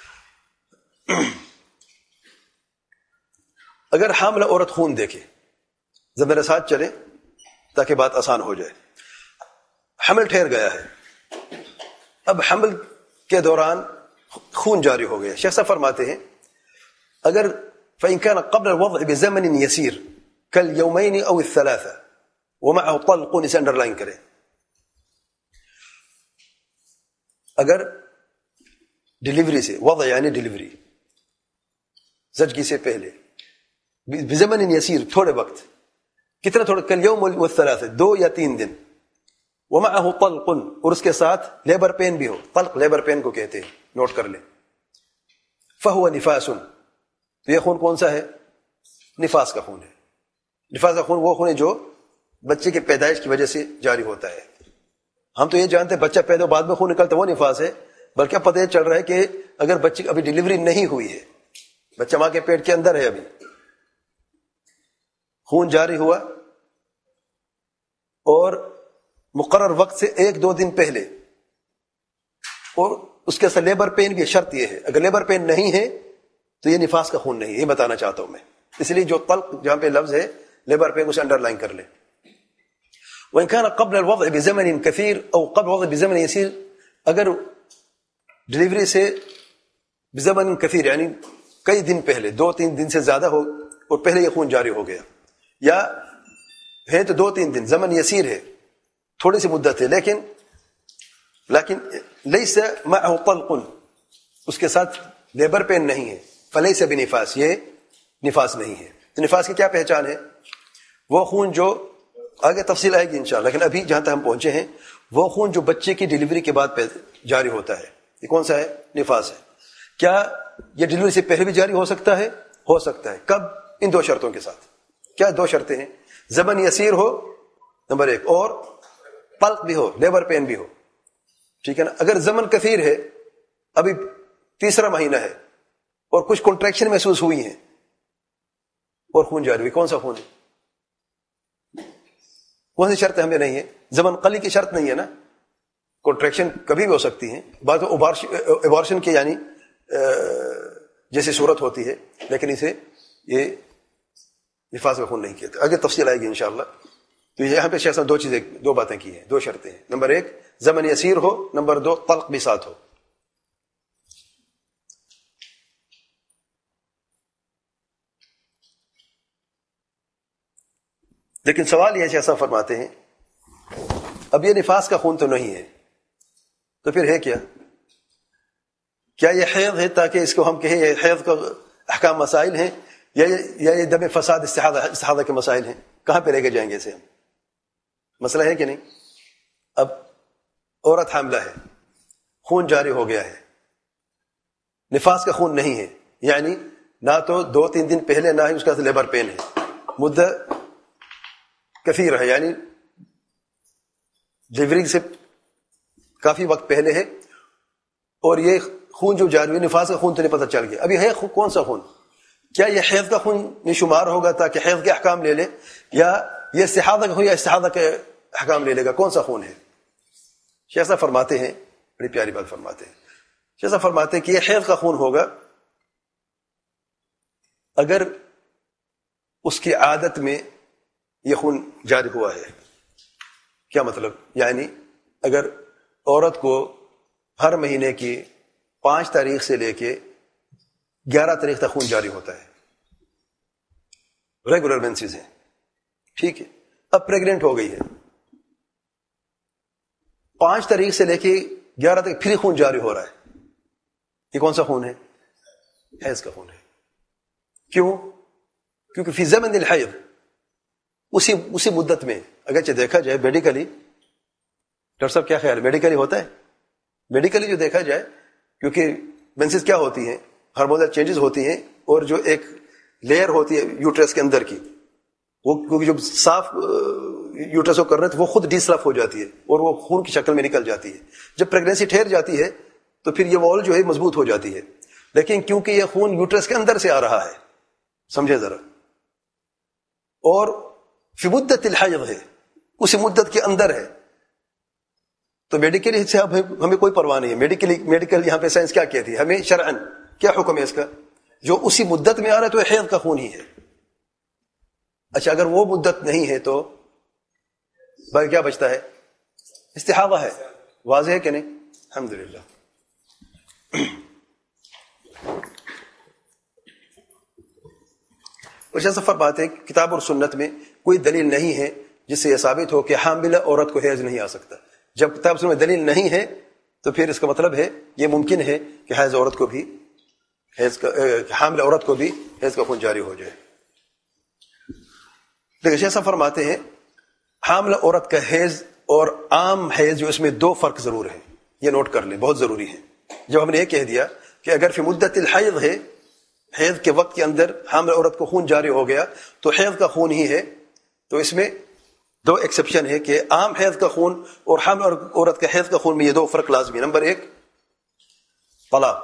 Speaker 1: اگر حاملہ عورت خون دیکھے ذرا میرے ساتھ چلے تاکہ بات آسان ہو جائے. حمل ٹھہر گیا ہے، اب حمل کے دوران خون جاری ہو گیا. شیخ صاحب فرماتے ہیں اگر فإن كان قبل الوضع بزمن يسير كاليومين أو الثلاثة ومعه طلق، اسے انڈر لائن کریں. اگر ڈلیوری سے، وضع یعنی ڈلیوری، زچگی سے پہلے، بزمن یسیر تھوڑے وقت، کتنا تھوڑا، کالیوم والثلاثة، دو یا تین دن، ومعه طلق اور اس کے ساتھ لیبر پین بھی ہو. طلق لیبر پین کو کہتے ہیں، نوٹ کر لیں. فهو نفاس، تو یہ خون کون سا ہے؟ نفاس کا خون ہے. نفاس کا خون وہ خون ہے جو بچے کی پیدائش کی وجہ سے جاری ہوتا ہے. ہم تو یہ جانتے ہیں بچہ پیدا بعد میں خون نکلتا ہے وہ نفاس ہے، بلکہ پتہ یہ چل رہا ہے کہ اگر بچے ابھی ڈلیوری نہیں ہوئی ہے، بچہ ماں کے پیٹ کے اندر ہے، ابھی خون جاری ہوا اور مقرر وقت سے ایک دو دن پہلے، اور اس کے ساتھ لیبر پین بھی، شرط یہ ہے اگر لیبر پین نہیں ہے تو یہ نفاس کا خون نہیں ہے. یہ بتانا چاہتا ہوں میں، اس لیے جو طلق جہاں پہ لفظ ہے لیبر پین اسے انڈر لائن کر لیں. وإن كان قبل الوضع بزمن كثير أو قبل الوضع بزمن يسير، اگر ڈلیوری سے بزمن کثیر یعنی کئی دن پہلے، دو تین دن سے زیادہ ہو اور پہلے یہ خون جاری ہو گیا، یا ہے تو دو تین دن، زمن یسیر ہے، تھوڑی سی مدت ہے، لیکن لیکن لیس معه طلق، اس کے ساتھ لیبر پین نہیں ہے، فلیس بنفاس، یہ نفاس نہیں ہے. تو نفاس کی کیا پہچان ہے؟ وہ خون جو آگے تفصیل آئے گی انشاءاللہ، لیکن ابھی جہاں تک ہم پہنچے ہیں وہ خون جو بچے کی ڈلیوری کے بعد جاری ہوتا ہے، یہ کون سا ہے؟ نفاس ہے. کیا یہ ڈلیوری سے پہلے بھی جاری ہو سکتا ہے؟ ہو سکتا ہے. کب؟ ان دو شرطوں کے ساتھ. کیا دو شرطیں ہیں؟ زمن یسیر ہو نمبر ایک، اور طلق بھی ہو، لیبر پین بھی ہو. ٹھیک ہے نا. اگر زمن کثیر ہے، ابھی تیسرا مہینہ ہے اور کچھ کنٹریکشن محسوس ہوئی ہیں اور خون جاری ہوئی، کون سا خون ہے؟ کون سی شرط ہمیں نہیں ہے؟ زمن قلی کی شرط نہیں ہے نا، کنٹریکشن کبھی بھی ہو سکتی ہیں، بعض ایبارشن کے یعنی جیسی صورت ہوتی ہے، لیکن اسے یہ نفاس کا خون نہیں کہتے. آگے تفصیل آئے گی انشاءاللہ. تو یہاں پہ شیخ صاحب دو چیزیں، دو باتیں کی ہیں، دو شرطیں ہیں. نمبر ایک زمن یسیر ہو، نمبر دو طلق بھی ساتھ ہو. لیکن سوال یہ ایسا فرماتے ہیں اب یہ نفاس کا خون تو نہیں ہے تو پھر ہے کیا؟ کیا یہ حیض ہے تاکہ اس کو ہم کہیں یہ حیض کا احکام مسائل ہیں، یا یہ دم فساد استحاضہ استحاضہ کے مسائل ہیں؟ کہاں پہ لے کے جائیں گے اسے ہم؟ مسئلہ ہے کہ نہیں؟ اب عورت حاملہ ہے، خون جاری ہو گیا ہے، نفاس کا خون نہیں ہے، یعنی نہ تو دو تین دن پہلے نہ ہی اس کا لیبر پین ہے، مدت کثیر ہے، یعنی ڈلیوری سے کافی وقت پہلے ہے، اور یہ خون جو جاری ہوئی نفاس کا خون تو نہیں پتہ چل گیا، ابھی ہے کون سا خون؟ کیا یہ حیض کا خون میں شمار ہوگا تاکہ حیض کے احکام لے لے، یا یہ استحاضہ کا خون یا استحاضہ کے احکام لے لے گا؟ کون سا خون ہے؟ شیخ صاحب فرماتے ہیں، بڑی پیاری بات فرماتے ہیں، شیخ صاحب فرماتے ہیں کہ یہ حیض کا خون ہوگا اگر اس کی عادت میں یہ خون جاری ہوا ہے۔ کیا مطلب؟ یعنی اگر عورت کو ہر مہینے کی پانچ تاریخ سے لے کے گیارہ تاریخ تک خون جاری ہوتا ہے، ریگولر مینسز ہیں، ٹھیک ہے، اب پریگننٹ ہو گئی ہے، پانچ تاریخ سے لے کے گیارہ تک پھر خون جاری ہو رہا ہے، یہ کون سا خون ہے؟ حیض کا خون ہے۔ کیوں؟ کیونکہ فی زمن الحیض، اسی اسی مدت میں، اگرچہ دیکھا جائے میڈیکلی، ڈاکٹر صاحب کیا خیال ہے، میڈیکلی ہوتا ہے؟ میڈیکلی جو دیکھا جائے، کیونکہ مینسز کیا ہوتی ہیں؟ ہارمونل چینجز ہوتی ہیں، اور جو ایک لیئر ہوتی ہے یوٹرس کے اندر کی، وہ کیونکہ جو صاف یوٹرس کو کر رہے ہیں تو وہ خود ڈی سلف ہو جاتی ہے اور وہ خون کی شکل میں نکل جاتی ہے۔ جب پریگنینسی ٹھہر جاتی ہے تو پھر یہ وال جو ہے مضبوط ہو جاتی ہے، لیکن کیونکہ یہ خون یوٹرس کے اندر سے آ رہا ہے، سمجھے ذرا، اور فی مدت الحیض ہے، اسی مدت کے اندر ہے، تو میڈیکلی سے اب ہمیں کوئی پرواہ نہیں ہے۔ میڈیکلی میڈیکل یہاں پہ سائنس کیا کہتی ہے، ہمیں شرعن کیا حکم ہے اس کا؟ جو اسی مدت میں آ رہا ہے تو حیض کا خون ہی ہے۔ اچھا، اگر وہ مدت نہیں ہے تو باقی کیا بچتا ہے؟ استحاضہ ہے۔ واضح ہے کہ نہیں؟ الحمدللہ۔ کچھ ایسا بات ہے، کتاب اور سنت میں کوئی دلیل نہیں ہے جس سے یہ ثابت ہو کہ حاملہ عورت کو حیض نہیں آ سکتا۔ جب کتاب سنت میں دلیل نہیں ہے تو پھر اس کا مطلب ہے یہ ممکن ہے کہ حیض عورت کو بھی حیض کا حاملہ عورت کو بھی حیض کا خون جاری ہو جائے۔ لیکن ایسا فرماتے ہیں حاملہ عورت کا حیض اور عام حیض جو، اس میں دو فرق ضرور ہیں، یہ نوٹ کر لیں، بہت ضروری ہے۔ جب ہم نے یہ کہہ دیا کہ اگر فی مدت الحیض ہے، حیض کے وقت کے اندر حاملہ عورت کو خون جاری ہو گیا تو حیض کا خون ہی ہے، تو اس میں دو ایکسیپشن ہے کہ عام حیض کا خون اور حاملہ عورت کا حیض کا خون میں یہ دو فرق لازمی۔ نمبر ایک، طلاق۔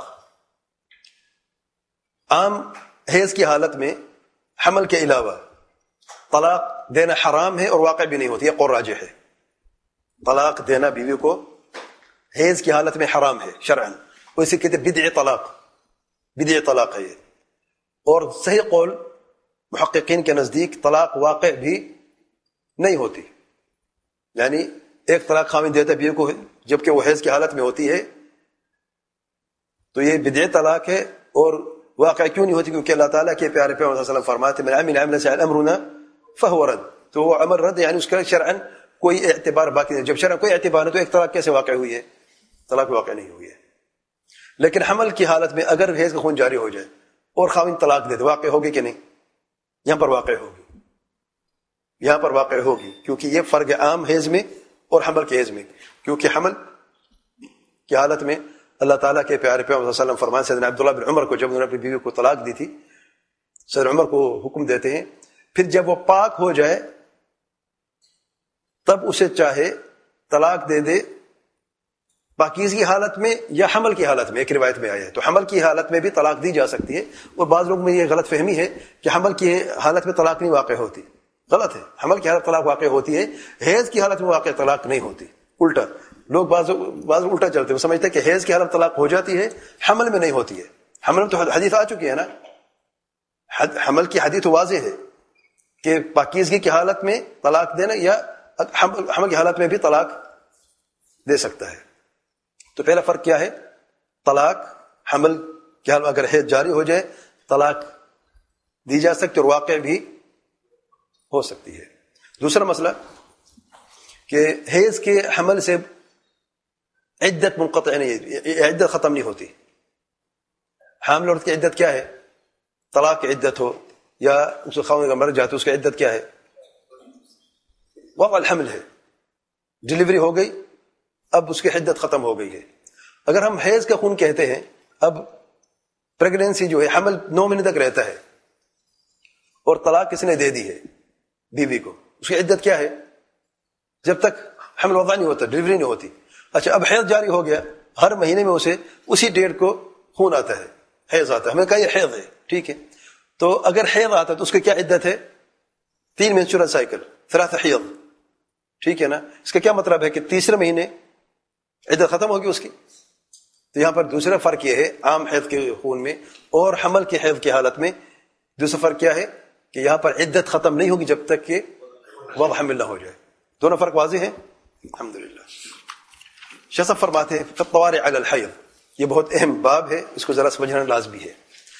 Speaker 1: عام حیض کی حالت میں حمل کے علاوہ طلاق دینا حرام ہے اور واقع بھی نہیں ہوتی، یہ قول راجح ہے۔ طلاق دینا بیوی کو حیض کی حالت میں حرام ہے شرعاً، وہ اسے کہتے ہیں بدعی طلاق، بدعی طلاق ہے یہ۔ اور صحیح قول محققین کے نزدیک طلاق واقع بھی نہیں ہوتی، یعنی ایک طلاق خاوند دیتا ہے بیوی کو جبکہ وہ حیض کی حالت میں ہوتی ہے تو یہ بدعی طلاق ہے، اور واقع کیوں نہیں ہوتی؟ کیونکہ اللہ تعالیٰ کے پیارے پیغمبر صلی اللہ علیہ وسلم فرماتے ہیں من عمل عملا سائر امرنا فهو رد، تو وہ عمل رد، یعنی اس کا شرعاً کوئی اعتبار باقی نہیں۔ جب شرعاً کوئی اعتبار نہیں تو ایک طلاق کیسے واقع ہوئی ہے؟ طلاق واقع نہیں ہوئی ہے۔ لیکن حمل کی حالت میں اگر حیض کا خون جاری ہو جائے اور خاوند طلاق دے دے، واقع ہوگی کہ نہیں؟ یہاں پر واقع ہوگی، یہاں پر واقع ہوگی، کیونکہ یہ فرق ہے عام حیض میں اور حمل کے حیض میں۔ کیونکہ حمل کی حالت میں اللہ تعالیٰ کے پیارے پیغمبر صلی اللہ علیہ وسلم فرمان سیدنا عبداللہ بن عمر کو، جب انہوں نے اپنی بیوی کو طلاق دی تھی، سیدنا عمر کو حکم دیتے ہیں پھر جب وہ پاک ہو جائے تب اسے چاہے طلاق دے دے، پاکیزگی کی حالت میں یا حمل کی حالت میں۔ ایک روایت میں آیا ہے تو حمل کی حالت میں بھی طلاق دی جا سکتی ہے، اور بعض لوگ میں یہ غلط فہمی ہے کہ حمل کی حالت میں طلاق نہیں واقع ہوتی، غلط ہے۔ حمل کی حالت طلاق واقع ہوتی ہے، حیض کی حالت میں واقع طلاق نہیں ہوتی۔ الٹا لوگ بعض بعض الٹا چلتے ہیں، وہ سمجھتے ہیں کہ حیض کی حالت طلاق ہو جاتی ہے، حمل میں نہیں ہوتی ہے۔ حمل میں تو حدیث آ چکی ہے نا، حمل کی حدیث واضح ہے کہ پاکیزگی کی حالت میں طلاق دینا یا حمل کی حالت میں بھی طلاق دے سکتا ہے۔ تو پہلا فرق کیا ہے؟ طلاق حمل کی حالت میں اگر حیض جاری ہو جائے طلاق دی جا سکتی اور واقع بھی ہو سکتی ہے۔ دوسرا مسئلہ کہ حیض کے حمل سے عدت منقطع نہیں، عدت ختم نہیں ہوتی۔ حامل عورت کی عدت کیا ہے؟ طلاق کی عدت ہو یا اس کے خاوند کا مر جاتا اس کی عدت کیا ہے؟ وقع الحمل ہے، ڈلیوری ہو گئی، اب اس کی عدت ختم ہو گئی ہے۔ اگر ہم حیض کا خون کہتے ہیں، اب پریگنینسی جو ہے حمل نو مہینے تک رہتا ہے اور طلاق کس نے دے دی ہے؟ بیوی کو، اس کی عدت کیا ہے؟ جب تک حمل وضع نہیں ہوتا، ڈلیوری نہیں ہوتی. اچھا اب حیض جاری ہو گیا، ہر مہینے میں اسے اسی ڈیٹ کو خون آتا ہے، حیض آتا ہے، ہمیں کہا یہ حیض ہے، ٹھیک ہے. تو اگر حیض آتا ہے تو اس کی کیا عدت ہے؟ تین مینسٹرل سائیکل، ثلاث حیض، ٹھیک ہے نا. اس کا کیا مطلب ہے کہ تیسرے مہینے عدت ختم ہوگی اس کی. تو یہاں پر دوسرا فرق یہ ہے عام حیض کے خون میں اور حمل کے حیض کی حالت میں. دوسرا فرق کیا ہے کہ یہاں پر عدت ختم نہیں ہوگی جب تک کہ وضع حمل نہ ہو جائے. دونوں فرق واضح ہیں الحمدللہ. شیخ صاحب فرماتے ہیں الطوارئ علی الحیض، یہ بہت اہم باب ہے، اس کو ذرا سمجھنا لازمی ہے.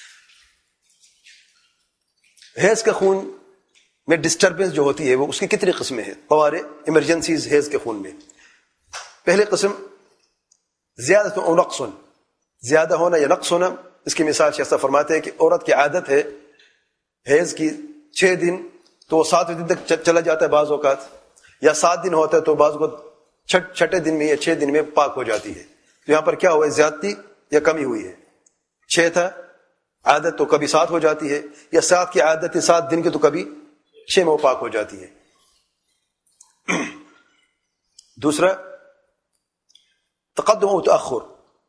Speaker 1: حیض کا خون میں ڈسٹربنس جو ہوتی ہے وہ اس کی کتنی قسمیں ہیں؟ طوارئ ایمرجنسیز حیض کے خون میں. پہلی قسم زیادہ و نقص، زیادہ ہونا یا نقص ہونا. اس کی مثال شیخ صاحب فرماتے ہیں کہ عورت کی عادت ہے حیض کی چھ دن تو وہ سات دن تک چلا جاتا ہے بعض اوقات، یا سات دن ہوتا ہے تو بعض اوقات چھٹ چھٹے دن میں یا چھ دن میں پاک ہو جاتی ہے. تو یہاں پر کیا ہوا ہے؟ زیادتی یا کمی ہوئی ہے. چھ تھا عادت تو کبھی سات ہو جاتی ہے، یا سات کی عادت سات دن کی تو کبھی چھ میں وہ پاک ہو جاتی ہے. دوسرا تقدم و تاخر،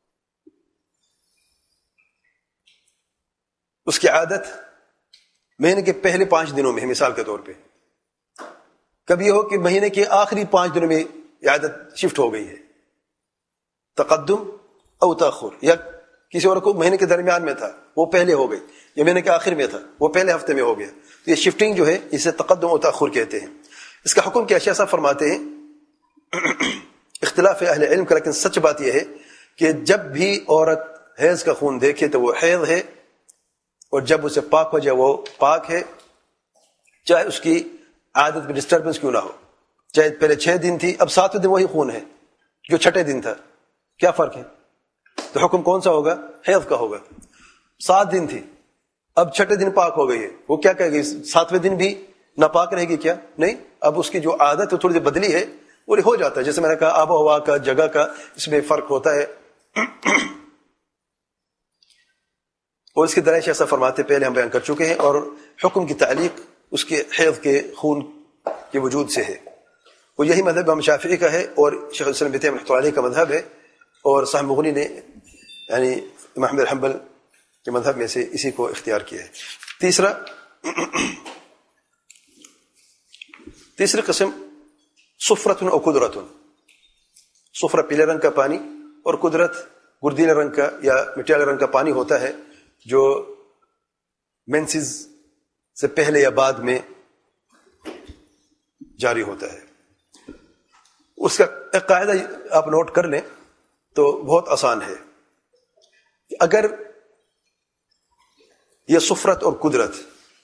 Speaker 1: اس کی عادت مہینے کے پہلے پانچ دنوں میں ہے. مثال کے طور پہ کبھی ہو کہ مہینے کے آخری پانچ دنوں میں یہ عادت شفٹ ہو گئی ہے، تقدم او تاخر. یا کسی اور کو مہینے کے درمیان میں تھا وہ پہلے ہو گئی، یا مہینے کے آخر میں تھا وہ پہلے ہفتے میں ہو گیا. تو یہ شفٹنگ جو ہے اسے تقدم و تاخر کہتے ہیں. اس کا حکم کیا شیخ صاحب فرماتے ہیں اختلاف اہل علم کا، لیکن سچ بات یہ ہے کہ جب بھی عورت حیض کا خون دیکھے تو وہ حیض ہے، اور جب اسے پاک ہو جائے وہ پاک ہے، چاہے اس کی عادت میں ڈسٹربنس کیوں نہ ہو. چاہے پہلے چھ دن تھی اب ساتویں دن وہی خون ہے جو چھٹے دن تھا، کیا فرق ہے؟ تو حکم کون سا ہوگا؟ حیض کا ہوگا. سات دن تھی اب چھٹے دن پاک ہو گئی ہے، وہ کیا کہے گی؟ ساتویں دن بھی ناپاک رہے گی کیا؟ نہیں، اب اس کی جو عادت ہے تھوڑی سی بدلی ہے، وہ ہو جاتا ہے. جیسے میں نے کہا آب و ہوا کا، جگہ کا اس میں فرق ہوتا ہے. اور اس کی دلائل ایسا فرماتے پہلے ہم بیان کر چکے ہیں، اور حکم کی تعلیق اس کے حیض کے خون کے وجود سے ہے. اور یہی مذہب امام شافعی کا ہے، اور شیخ الاسلام ابن تیمیہ رحمۃ اللہ علیہ کا مذہب ہے، اور صاحب مغنی نے یعنی امام احمد بن حنبل کے مذہب میں سے اسی کو اختیار کیا ہے. تیسرا تیسری قسم صفرۃ و قدرۃ. صفرہ پیلے رنگ کا پانی، اور قدرت گردیلے رنگ کا یا مٹیالے رنگ کا پانی ہوتا ہے جو مینسز سے پہلے یا بعد میں جاری ہوتا ہے. اس کا ایک قاعدہ آپ نوٹ کر لیں تو بہت آسان ہے. اگر یہ صفرت اور قدرت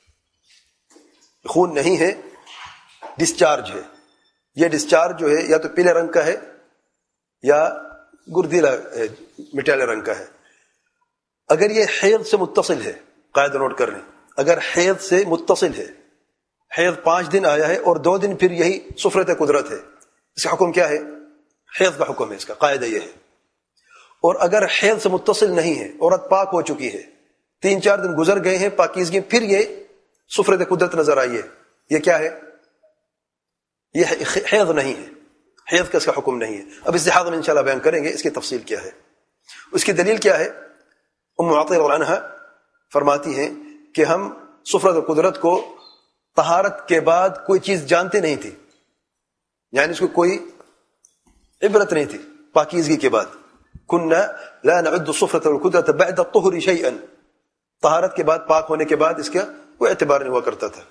Speaker 1: خون نہیں ہے، ڈسچارج ہے، یہ ڈسچارج جو ہے یا تو پیلے رنگ کا ہے یا گردیلا مٹیالے رنگ کا ہے. اگر یہ حیض سے متصل ہے، قاعدہ نوٹ کر لیں، اگر حیض سے متصل ہے، حیض پانچ دن آیا ہے اور دو دن پھر یہی صفرت قدرت ہے، اس کا حکم کیا ہے؟ حیض کا حکم ہے. اس کا قاعدہ یہ ہے. اور اگر حیض سے متصل نہیں ہے، عورت پاک ہو چکی ہے، تین چار دن گزر گئے ہیں پاکیزگی، پھر یہ صفرت قدرت نظر آئی ہے، یہ کیا ہے؟ یہ حیض نہیں ہے، حیض کا اس کا حکم نہیں ہے. اب اس لحاظ میں انشاءاللہ بیان کریں گے اس کی تفصیل کیا ہے. اس کی دلیل کیا ہے؟ ام عطیہ رضی اللہ عنہا فرماتی ہیں کہ ہم صفرت و قدرت کو طہارت کے بعد کوئی چیز جانتے نہیں تھی، یعنی اس کو کوئی عبرت نہیں تھی پاکیزگی کے بعد. کننا لا نعد الصفرة والقدرة بعد الطهر شيئا، طہارت کے بعد، پاک ہونے کے بعد اس کا کوئی اعتبار نہیں ہوا کرتا تھا.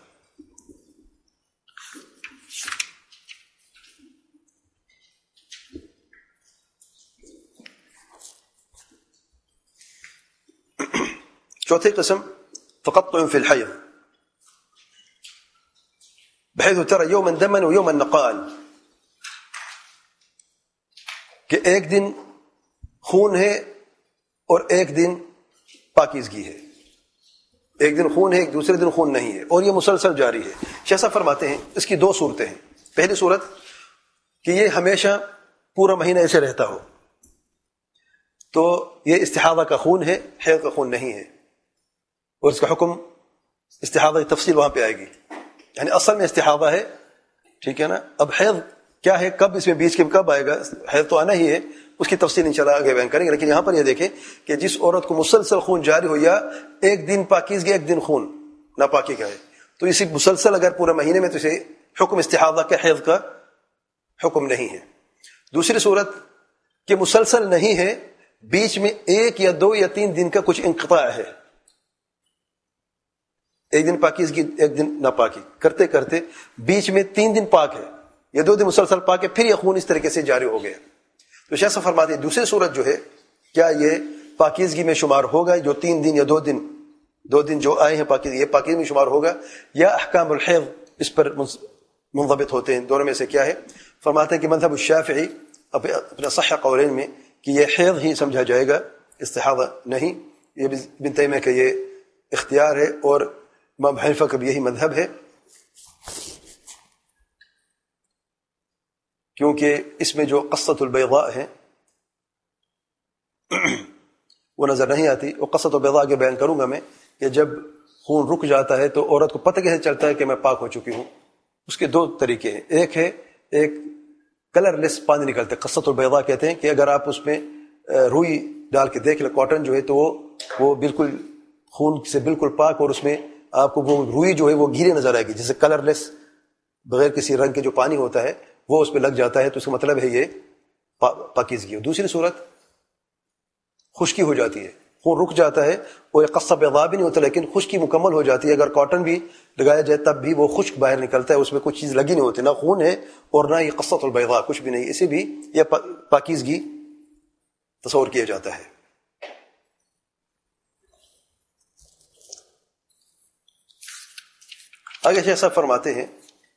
Speaker 1: چوتھی قسم تقطع في الحيض بحيث ترى يوما دما ويوما نقاء، کہ ایک دن خون ہے اور ایک دن پاکیزگی ہے، ایک دن خون ہے ایک دوسرے دن خون نہیں ہے، اور یہ مسلسل جاری ہے. شیخ صاحب فرماتے ہیں اس کی دو صورتیں ہیں. پہلی صورت کہ یہ ہمیشہ پورا مہینہ ایسے رہتا ہو تو یہ استحاضہ کا خون ہے، حیض کا خون نہیں ہے، اور اس کا حکم استحاضہ کی تفصیل وہاں پہ آئے گی. یعنی اصل میں استحاضہ ہے ٹھیک ہے نا. اب حیض کیا ہے, کب اس میں بیچ کے کب آئے گا, حیض تو آنا ہی ہے, اس کی تفصیل انشاءاللہ آگے بیان کریں گے. لیکن یہاں پر یہ دیکھیں کہ جس عورت کو مسلسل خون جاری ہو یا ایک دن پاکیزگی ایک دن خون ناپاکی کا ہے, تو اسی مسلسل اگر پورے مہینے میں تو اسے حکم استحاضہ کا حیض کا حکم نہیں ہے. دوسری صورت کہ مسلسل نہیں ہے, بیچ میں ایک یا دو یا تین دن کا کچھ انقطاع ہے, ایک دن پاکیزگی ایک دن ناپاکی کرتے کرتے بیچ میں تین دن پاک ہے یا دو دن مسلسل پاک ہے, پھر یہ خون اس طریقے سے جاری ہو گیا. تو شیخ صاحب فرماتے ہیں دوسری صورت جو ہے کیا یہ پاکیزگی میں شمار ہوگا, جو تین دن یا دو دن دو دن جو آئے ہیں پاکیزگی, یہ پاکیزگی میں شمار ہوگا یا احکام الحیض اس پر منضبط ہوتے ہیں؟ دونوں میں سے کیا ہے؟ فرماتے ہیں کہ مذہب الشافعی اپنا صحیح قولین میں کہ یہ حیض ہی سمجھا جائے گا, استحاضہ نہیں. یہ ابن تیمیہ کا یہ اختیار ہے اور امام حنیفہ کا بھی یہی مذہب ہے, کیونکہ اس میں جو قصۃ البیضاء ہے وہ نظر نہیں آتی. اور قصۃ البیضاء کے بیان کروں گا میں کہ جب خون رک جاتا ہے تو عورت کو پتہ کیسے چلتا ہے کہ میں پاک ہو چکی ہوں؟ اس کے دو طریقے ہیں. ایک ہے ایک کلر لیس پانی نکلتے, قصۃ البیضاء کہتے ہیں کہ اگر آپ اس میں روئی ڈال کے دیکھ لیں, کاٹن جو ہے تو وہ وہ بالکل خون سے بالکل پاک, اور اس میں آپ کو وہ روئی جو ہے وہ گیری نظر آئے گی, جسے کلر لیس بغیر کسی رنگ کے جو پانی ہوتا ہے وہ اس پہ لگ جاتا ہے, تو اس کا مطلب ہے یہ پا, پاکیزگی ہے. دوسری صورت خشکی ہو جاتی ہے, خون رک جاتا ہے, وہ ایک قصہ بیضاء بھی نہیں ہوتا لیکن خشکی مکمل ہو جاتی ہے. اگر کاٹن بھی لگایا جائے تب بھی وہ خشک باہر نکلتا ہے, اس میں کچھ چیز لگی نہیں ہوتی, نہ خون ہے اور نہ یہ قصۃ البیضاء, کچھ بھی نہیں. اسے بھی یہ پا, پاکیزگی تصور کیا جاتا ہے. آگے شیخ صاحب فرماتے ہیں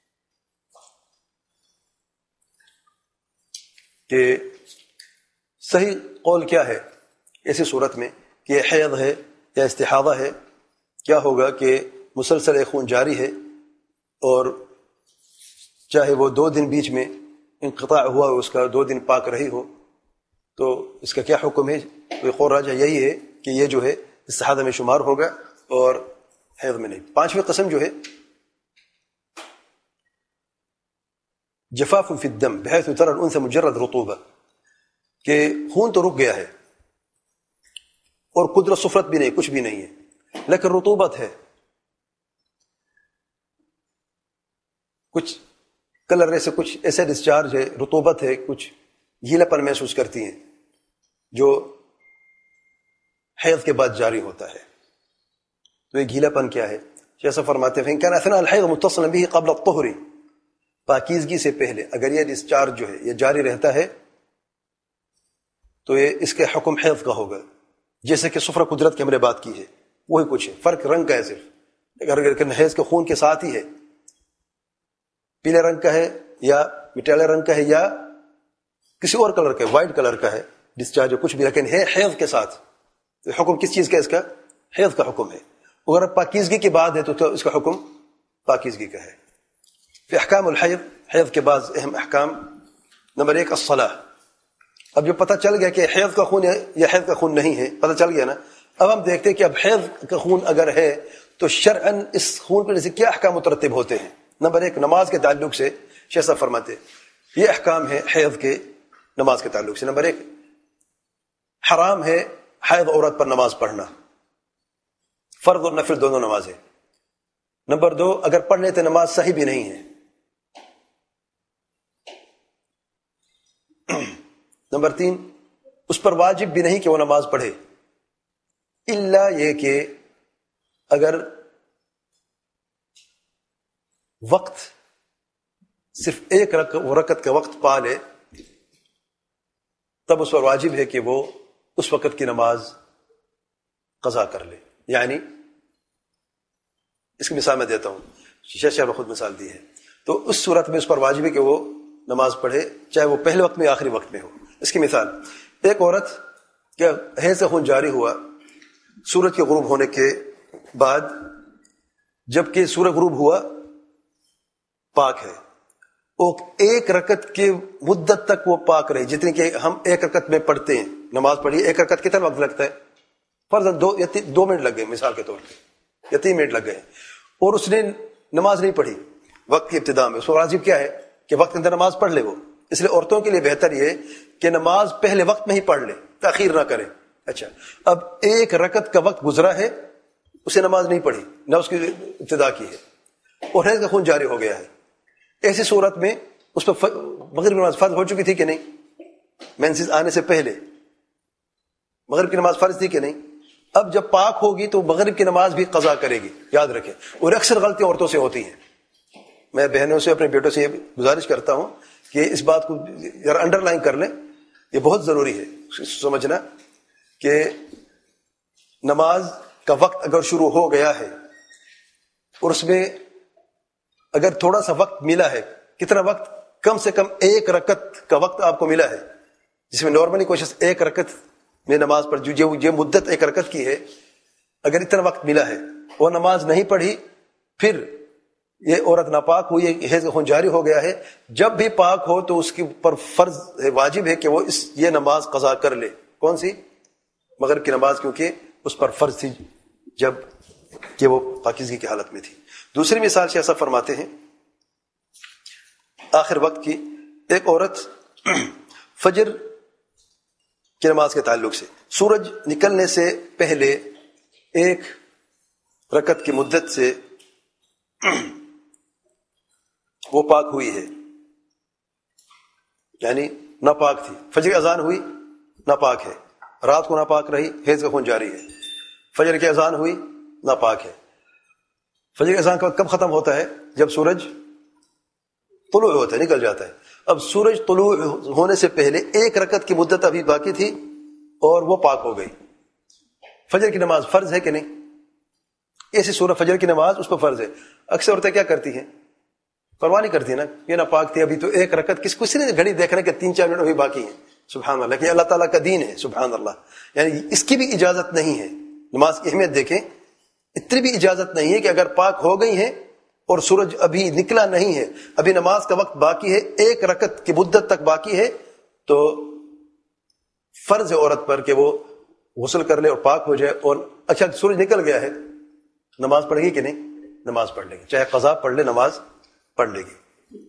Speaker 1: کہ صحیح قول کیا ہے ایسی صورت میں کہ یہ حیض ہے یا استحاضہ ہے. کیا ہوگا کہ مسلسل ایک خون جاری ہے اور چاہے وہ دو دن بیچ میں انقطاع ہوا ہو, اس کا دو دن پاک رہی ہو, تو اس کا کیا حکم ہے؟ تو قول راجح یہی ہے کہ یہ جو ہے استحاضہ میں شمار ہوگا اور حیض میں نہیں. پانچویں قسم جو ہے جفاف فی الدم بحیث ترى الانثى مجرد رطوبہ, کہ خون تو رک گیا ہے اور قدرت صفرت بھی نہیں, کچھ بھی نہیں ہے, لیکن رطوبت ہے, کچھ کلر سے کچھ ایسے ڈسچارج ہے, رطوبت ہے, کچھ گیلا پن محسوس کرتی ہیں جو حیض کے بعد جاری ہوتا ہے. تو یہ گیلا پن کیا ہے؟ جیسا فرماتے ہیں کہ اثناء الحیض متصلا به قبل الطهر, پاکیزگی سے پہلے اگر یہ ڈسچارج جو ہے یہ جاری رہتا ہے تو یہ اس کے حکم حیض کا ہوگا, جیسے کہ صفرہ قدرت کی ہم نے بات کی ہے, وہی کچھ ہے, فرق رنگ کا ہے صرف. اگر حیض کے خون کے ساتھ ہی ہے, پیلے رنگ کا ہے یا مٹیلے رنگ کا ہے یا کسی اور کلر کا ہے, وائٹ کلر کا ہے ڈسچارج کچھ بھی, لیکن ہے حیض کے ساتھ, تو حکم کس چیز کا؟ اس کا حیض کا حکم ہے. اگر پاکیزگی کے بعد ہے تو اس کا حکم پاکیزگی کا ہے. پھر احکام الحیض, حیض کے بعد اہم احکام. نمبر ایک الصلاۃ. اب جو پتہ چل گیا کہ حیض کا خون ہے یا حیض کا خون نہیں ہے, پتہ چل گیا نا, اب ہم دیکھتے ہیں کہ اب حیض کا خون اگر ہے تو شرعاً اس خون پر سے کیا احکام مترتب ہوتے ہیں. نمبر ایک نماز کے تعلق سے شیخ صاحب فرماتے یہ احکام ہے حیض کے نماز کے تعلق سے. نمبر ایک حرام ہے حیض عورت پر نماز پڑھنا, فرض اور نفل دونوں نمازیں. نمبر دو اگر پڑھ لیتے نماز صحیح بھی نہیں ہے. نمبر تین اس پر واجب بھی نہیں کہ وہ نماز پڑھے, الا یہ کہ اگر وقت صرف ایک رکعت کا وقت پا لے تب اس پر واجب ہے کہ وہ اس وقت کی نماز قضا کر لے. یعنی اس کی مثال میں دیتا ہوں, شیخ صاحب نے خود مثال دی ہے. تو اس صورت میں اس پر واجب ہے کہ وہ نماز پڑھے, چاہے وہ پہلے وقت میں یا آخری وقت میں ہو. اس کی مثال, ایک عورت کیا حیض سے خون جاری ہوا سورج کے غروب ہونے کے بعد, جبکہ سورج غروب ہوا پاک ہے, اور ایک رکعت کی مدت تک وہ پاک رہی, جتنی کہ ہم ایک رکعت میں پڑھتے ہیں. نماز پڑھی, ایک رکعت کتنا وقت لگتا ہے؟ فرضاً دو یا دو منٹ لگ گئے مثال کے طور پہ, یا تین منٹ لگ گئے, اور اس نے نماز نہیں پڑھی, وقت کی ابتدا میں، اس پر واجب کیا ہے کہ وقت کے اندر نماز پڑھ لے وہ. اس لیے عورتوں کے لیے بہتر یہ کہ نماز پہلے وقت میں ہی پڑھ لے، تاخیر نہ کرے. اچھا، اب ایک رکعت کا وقت گزرا ہے، اسے نماز نہیں پڑھی، نہ اس کی ابتدا کی ہے، اور حیض کا خون جاری ہو گیا ہے. ایسی صورت میں اس پر مغرب کی نماز فرض ہو چکی تھی کہ نہیں؟ مینسز آنے سے پہلے مغرب کی نماز فرض تھی کہ نہیں؟ اب جب پاک ہوگی تو مغرب کی نماز بھی قضا کرے گی، یاد رکھیں. اور اکثر غلطیاں عورتوں سے ہوتی ہیں. میں بہنوں سے، اپنے بیٹوں سے یہ گزارش کرتا ہوں کہ اس بات کو ذرا انڈر لائن کر لیں، یہ بہت ضروری ہے سمجھنا کہ نماز کا وقت اگر شروع ہو گیا ہے اور اس میں اگر تھوڑا سا وقت ملا ہے، کتنا وقت؟ کم سے کم ایک رکعت کا وقت آپ کو ملا ہے، جس میں نارملی کوشش ایک رکعت میں نماز پڑھ، جو یہ مدت ایک رکعت کی ہے، اگر اتنا وقت ملا ہے وہ نماز نہیں پڑھی، پھر یہ عورت ناپاک ہوئی ہے، حیض کا خون جاری ہو گیا ہے. جب بھی پاک ہو تو اس کے اوپر فرض ہے، واجب ہے کہ وہ اس یہ نماز قضا کر لے. کون سی؟ مغرب کی نماز، کیونکہ اس پر فرض تھی جب کہ وہ پاکیزگی کی حالت میں تھی. دوسری مثال شیخ صاحب فرماتے ہیں آخر وقت کی، ایک عورت فجر کی نماز کے تعلق سے سورج نکلنے سے پہلے ایک رکعت کی مدت سے وہ پاک ہوئی ہے، یعنی ناپاک تھی. فجر کی اذان ہوئی، ناپاک ہے، رات کو ناپاک رہی، حیض کا خون جاری ہے. فجر کی اذان ہوئی، ناپاک ہے. فجر کی اذان کا وقت کب ختم ہوتا ہے؟ جب سورج طلوع ہوتا ہے، نکل جاتا ہے. اب سورج طلوع ہونے سے پہلے ایک رکعت کی مدت ابھی باقی تھی اور وہ پاک ہو گئی. فجر کی نماز فرض ہے کہ نہیں؟ ایسی صورت فجر کی نماز اس پر فرض ہے. اکثر عورتیں کیا کرتی ہیں؟ پرواہ نہیں کرتی نا، یہ نہ پاک تھی ابھی تو ایک رکعت، کس کسی نے گھڑی دیکھ رہا کہ تین چار منٹ ابھی باقی ہیں. سبحان اللہ، کہ اللہ تعالیٰ کا دین ہے. سبحان اللہ، یعنی اس کی بھی اجازت نہیں ہے. نماز کی اہمیت دیکھیں، اتنی بھی اجازت نہیں ہے کہ اگر پاک ہو گئی ہیں اور سورج ابھی نکلا نہیں ہے، ابھی نماز کا وقت باقی ہے، ایک رکعت کی مدت تک باقی ہے، تو فرض ہے عورت پر کہ وہ غسل کر لے اور پاک ہو جائے. اور اچھا سورج نکل گیا ہے، نماز پڑھے گی کہ نہیں؟ نماز پڑھ لے گی، چاہے قضا پڑھ لے، نماز پڑھ لے گی.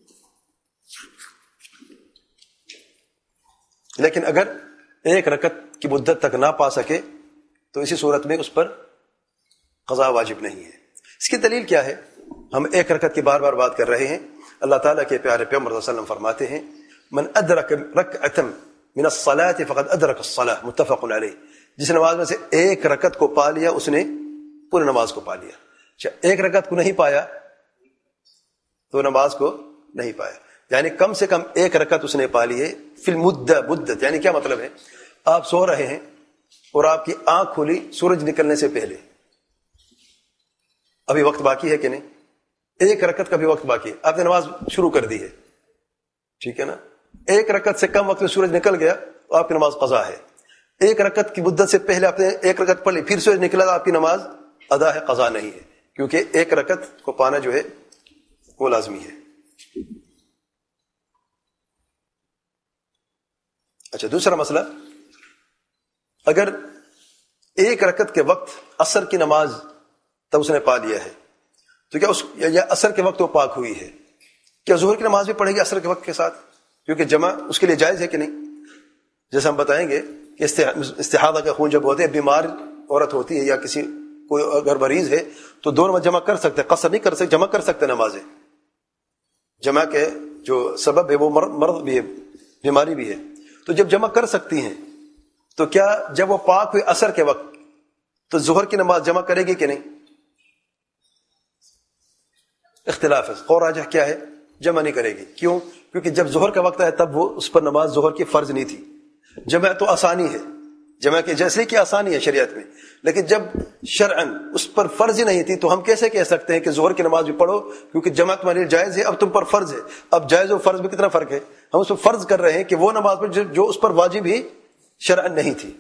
Speaker 1: لیکن اگر ایک رکعت کی مدت تک نہ پا سکے تو اسی صورت میں اس پر قضا واجب نہیں ہے. اس کی دلیل کیا ہے؟ ہم ایک رکعت کی بار بار بات کر رہے ہیں. اللہ تعالیٰ کے پیارے پیغمبر صلی اللہ علیہ وسلم فرماتے ہیں من ادرک رکعۃ من الصلاۃ فقد ادرک الصلاۃ، متفق علیہ. جس نماز میں سے ایک رکعت کو پا لیا اس نے پوری نماز کو پا لیا. اچھا، ایک رکعت کو نہیں پایا تو نماز کو نہیں پایا، یعنی کم سے کم ایک رکعت اس نے پا لی ہے. فی المدہ، مدت یعنی کیا مطلب ہے؟ آپ سو رہے ہیں اور آپ کی آنکھ کھلی سورج نکلنے سے پہلے، ابھی وقت باقی ہے کہ نہیں؟ ایک رکعت کا بھی وقت باقی ہے، آپ نے نماز شروع کر دی ہے، ٹھیک ہے نا؟ ایک رکعت سے کم وقت میں سورج نکل گیا تو آپ کی نماز قضا ہے. ایک رکعت کی مدت سے پہلے آپ نے ایک رکعت پڑھ لی، پھر سورج نکلا تو آپ کی نماز ادا ہے، قضا نہیں ہے، کیونکہ ایک رکعت کو پانا جو ہے وہ لازمی ہے. اچھا، دوسرا مسئلہ، اگر ایک رکعت کے وقت عصر کی نماز تب اس نے پا لیا ہے تو کیا اس یا عصر کے وقت وہ پاک ہوئی ہے؟ کیا ظہر کی نماز بھی پڑھے گی عصر کے وقت کے ساتھ؟ کیونکہ جمع اس کے لیے جائز ہے کہ نہیں؟ جیسے ہم بتائیں گے کہ استحاضہ کا خون جب ہوتے ہے، بیمار عورت ہوتی ہے یا کسی کوئی اگر مریض ہے تو دونوں جمع کر سکتے، قصر نہیں کر سکتے، جمع کر سکتے نمازیں. جمع کے جو سبب ہے وہ مرض بھی ہے، بیماری بھی ہے، تو جب جمع کر سکتی ہیں تو کیا جب وہ پاک ہوئی عصر کے وقت تو ظہر کی نماز جمع کرے گی کہ نہیں؟ اختلاف ہے. قول راجح کیا ہے؟ جمع نہیں کرے گی. کیوں؟ کیونکہ جب ظہر کا وقت ہے تب وہ اس پر نماز ظہر کی فرض نہیں تھی. جمع تو آسانی ہے، جمع کے جیسے کہ آسانی ہے شریعت میں، لیکن جب شرعاً اس پر فرض ہی نہیں تھی تو ہم کیسے کہہ سکتے ہیں کہ ظہر کی نماز بھی پڑھو کیونکہ جمع تمہارے لیے جائز ہے، اب تم پر فرض ہے. اب جائز و فرض میں کتنا فرق ہے؟ ہم اس پر فرض کر رہے ہیں کہ وہ نماز پر جو اس پر واجب ہی شرعاً نہیں تھی.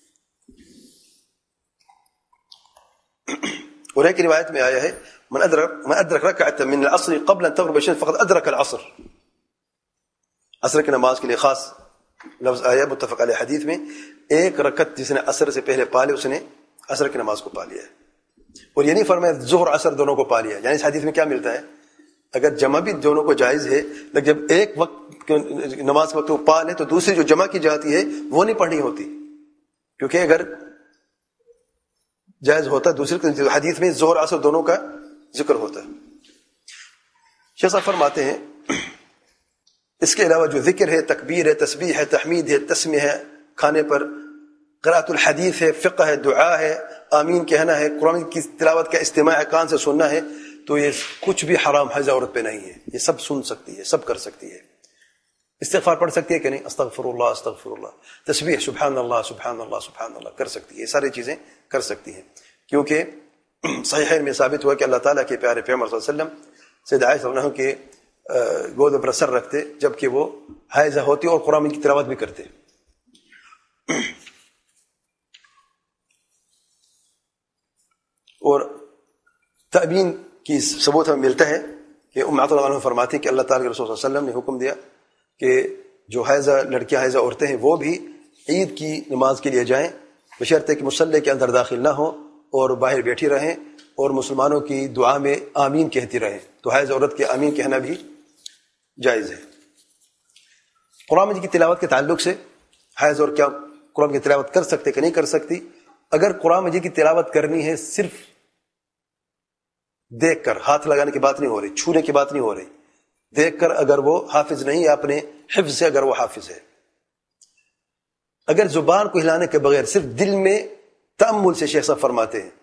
Speaker 1: اور ایک روایت میں آیا ہے من ادرک من ادرک رکعۃ من العصر قبل ان تغرب الشمس فقد ادرک العصر. عصر کی نماز کے لیے خاص لفظ آیا متفق علیہ حدیث میں، ایک رکعت جس نے عصر سے پہلے پا لی اس نے عصر کی نماز کو پا لیا ہے. اور یہ نہیں فرمایا ظہر عصر دونوں کو پا لیا. یعنی اس حدیث میں کیا ملتا ہے؟ اگر جمع بھی دونوں کو جائز ہے، لیکن جب ایک وقت نماز کے وقت وہ پا لے تو دوسری جو جمع کی جاتی ہے وہ نہیں پڑھنی ہوتی، کیونکہ اگر جائز ہوتا دوسری حدیث میں ظہر عصر دونوں کا ذکر ہوتا ہے۔ شیخ صاحب فرماتے ہیں اس کے علاوہ جو ذکر ہے، تکبیر ہے، تسبیح ہے، تحمید ہے، تسمیہ ہے کھانے پر، قرأۃ الحدیث ہے، فقہ ہے، دعا ہے، آمین کہنا ہے، قرآن کی تلاوت کا استماع ہے، کان سے سننا ہے، تو یہ کچھ بھی حرام حیض عورت پہ نہیں ہے، یہ سب سن سکتی ہے، سب کر سکتی ہے۔ استغفار پڑھ سکتی ہے کہ نہیں؟ استغفر اللہ استغفر اللہ، تسبیح سبحان اللہ سبحان اللہ سبحان اللہ کر سکتی ہے، یہ ساری چیزیں کر سکتی ہیں، کیونکہ صحیحین میں ثابت ہوا کہ اللہ تعالیٰ کے پیارے پیغمبر صلی اللہ علیہ وسلم سید عائشہ رضی اللہ عنہا کے گود پر سر رکھتے جبکہ وہ حائضہ ہوتی اور قرآن کی تلاوت بھی کرتے۔ اور تأمین کی ثبوت ہمیں ملتا ہے کہ ام عطیہ رضی اللہ عنہا فرماتی کہ اللہ تعالیٰ کے رسول صلی اللہ علیہ وسلم نے حکم دیا کہ جو حائضہ لڑکیاں حائضہ عورتیں ہیں وہ بھی عید کی نماز کے لیے جائیں، بشرطے کہ مصلی کے اندر داخل نہ ہوں اور باہر بیٹھی رہیں اور مسلمانوں کی دعا میں آمین کہتی رہیں، تو حائض عورت کے آمین کہنا بھی جائز ہے۔ قرآن مجید کی تلاوت کے تعلق سے حائض اور کیا قرآن کی تلاوت کر سکتے کہ نہیں کر سکتی؟ اگر قرآن مجید کی تلاوت کرنی ہے صرف دیکھ کر، ہاتھ لگانے کی بات نہیں ہو رہی، چھونے کی بات نہیں ہو رہی، دیکھ کر اگر وہ حافظ نہیں ہے، اپنے حفظ سے اگر وہ حافظ ہے، اگر زبان کو ہلانے کے بغیر صرف دل میں تأمل سے، شیخ صاحب فرماتے ہیں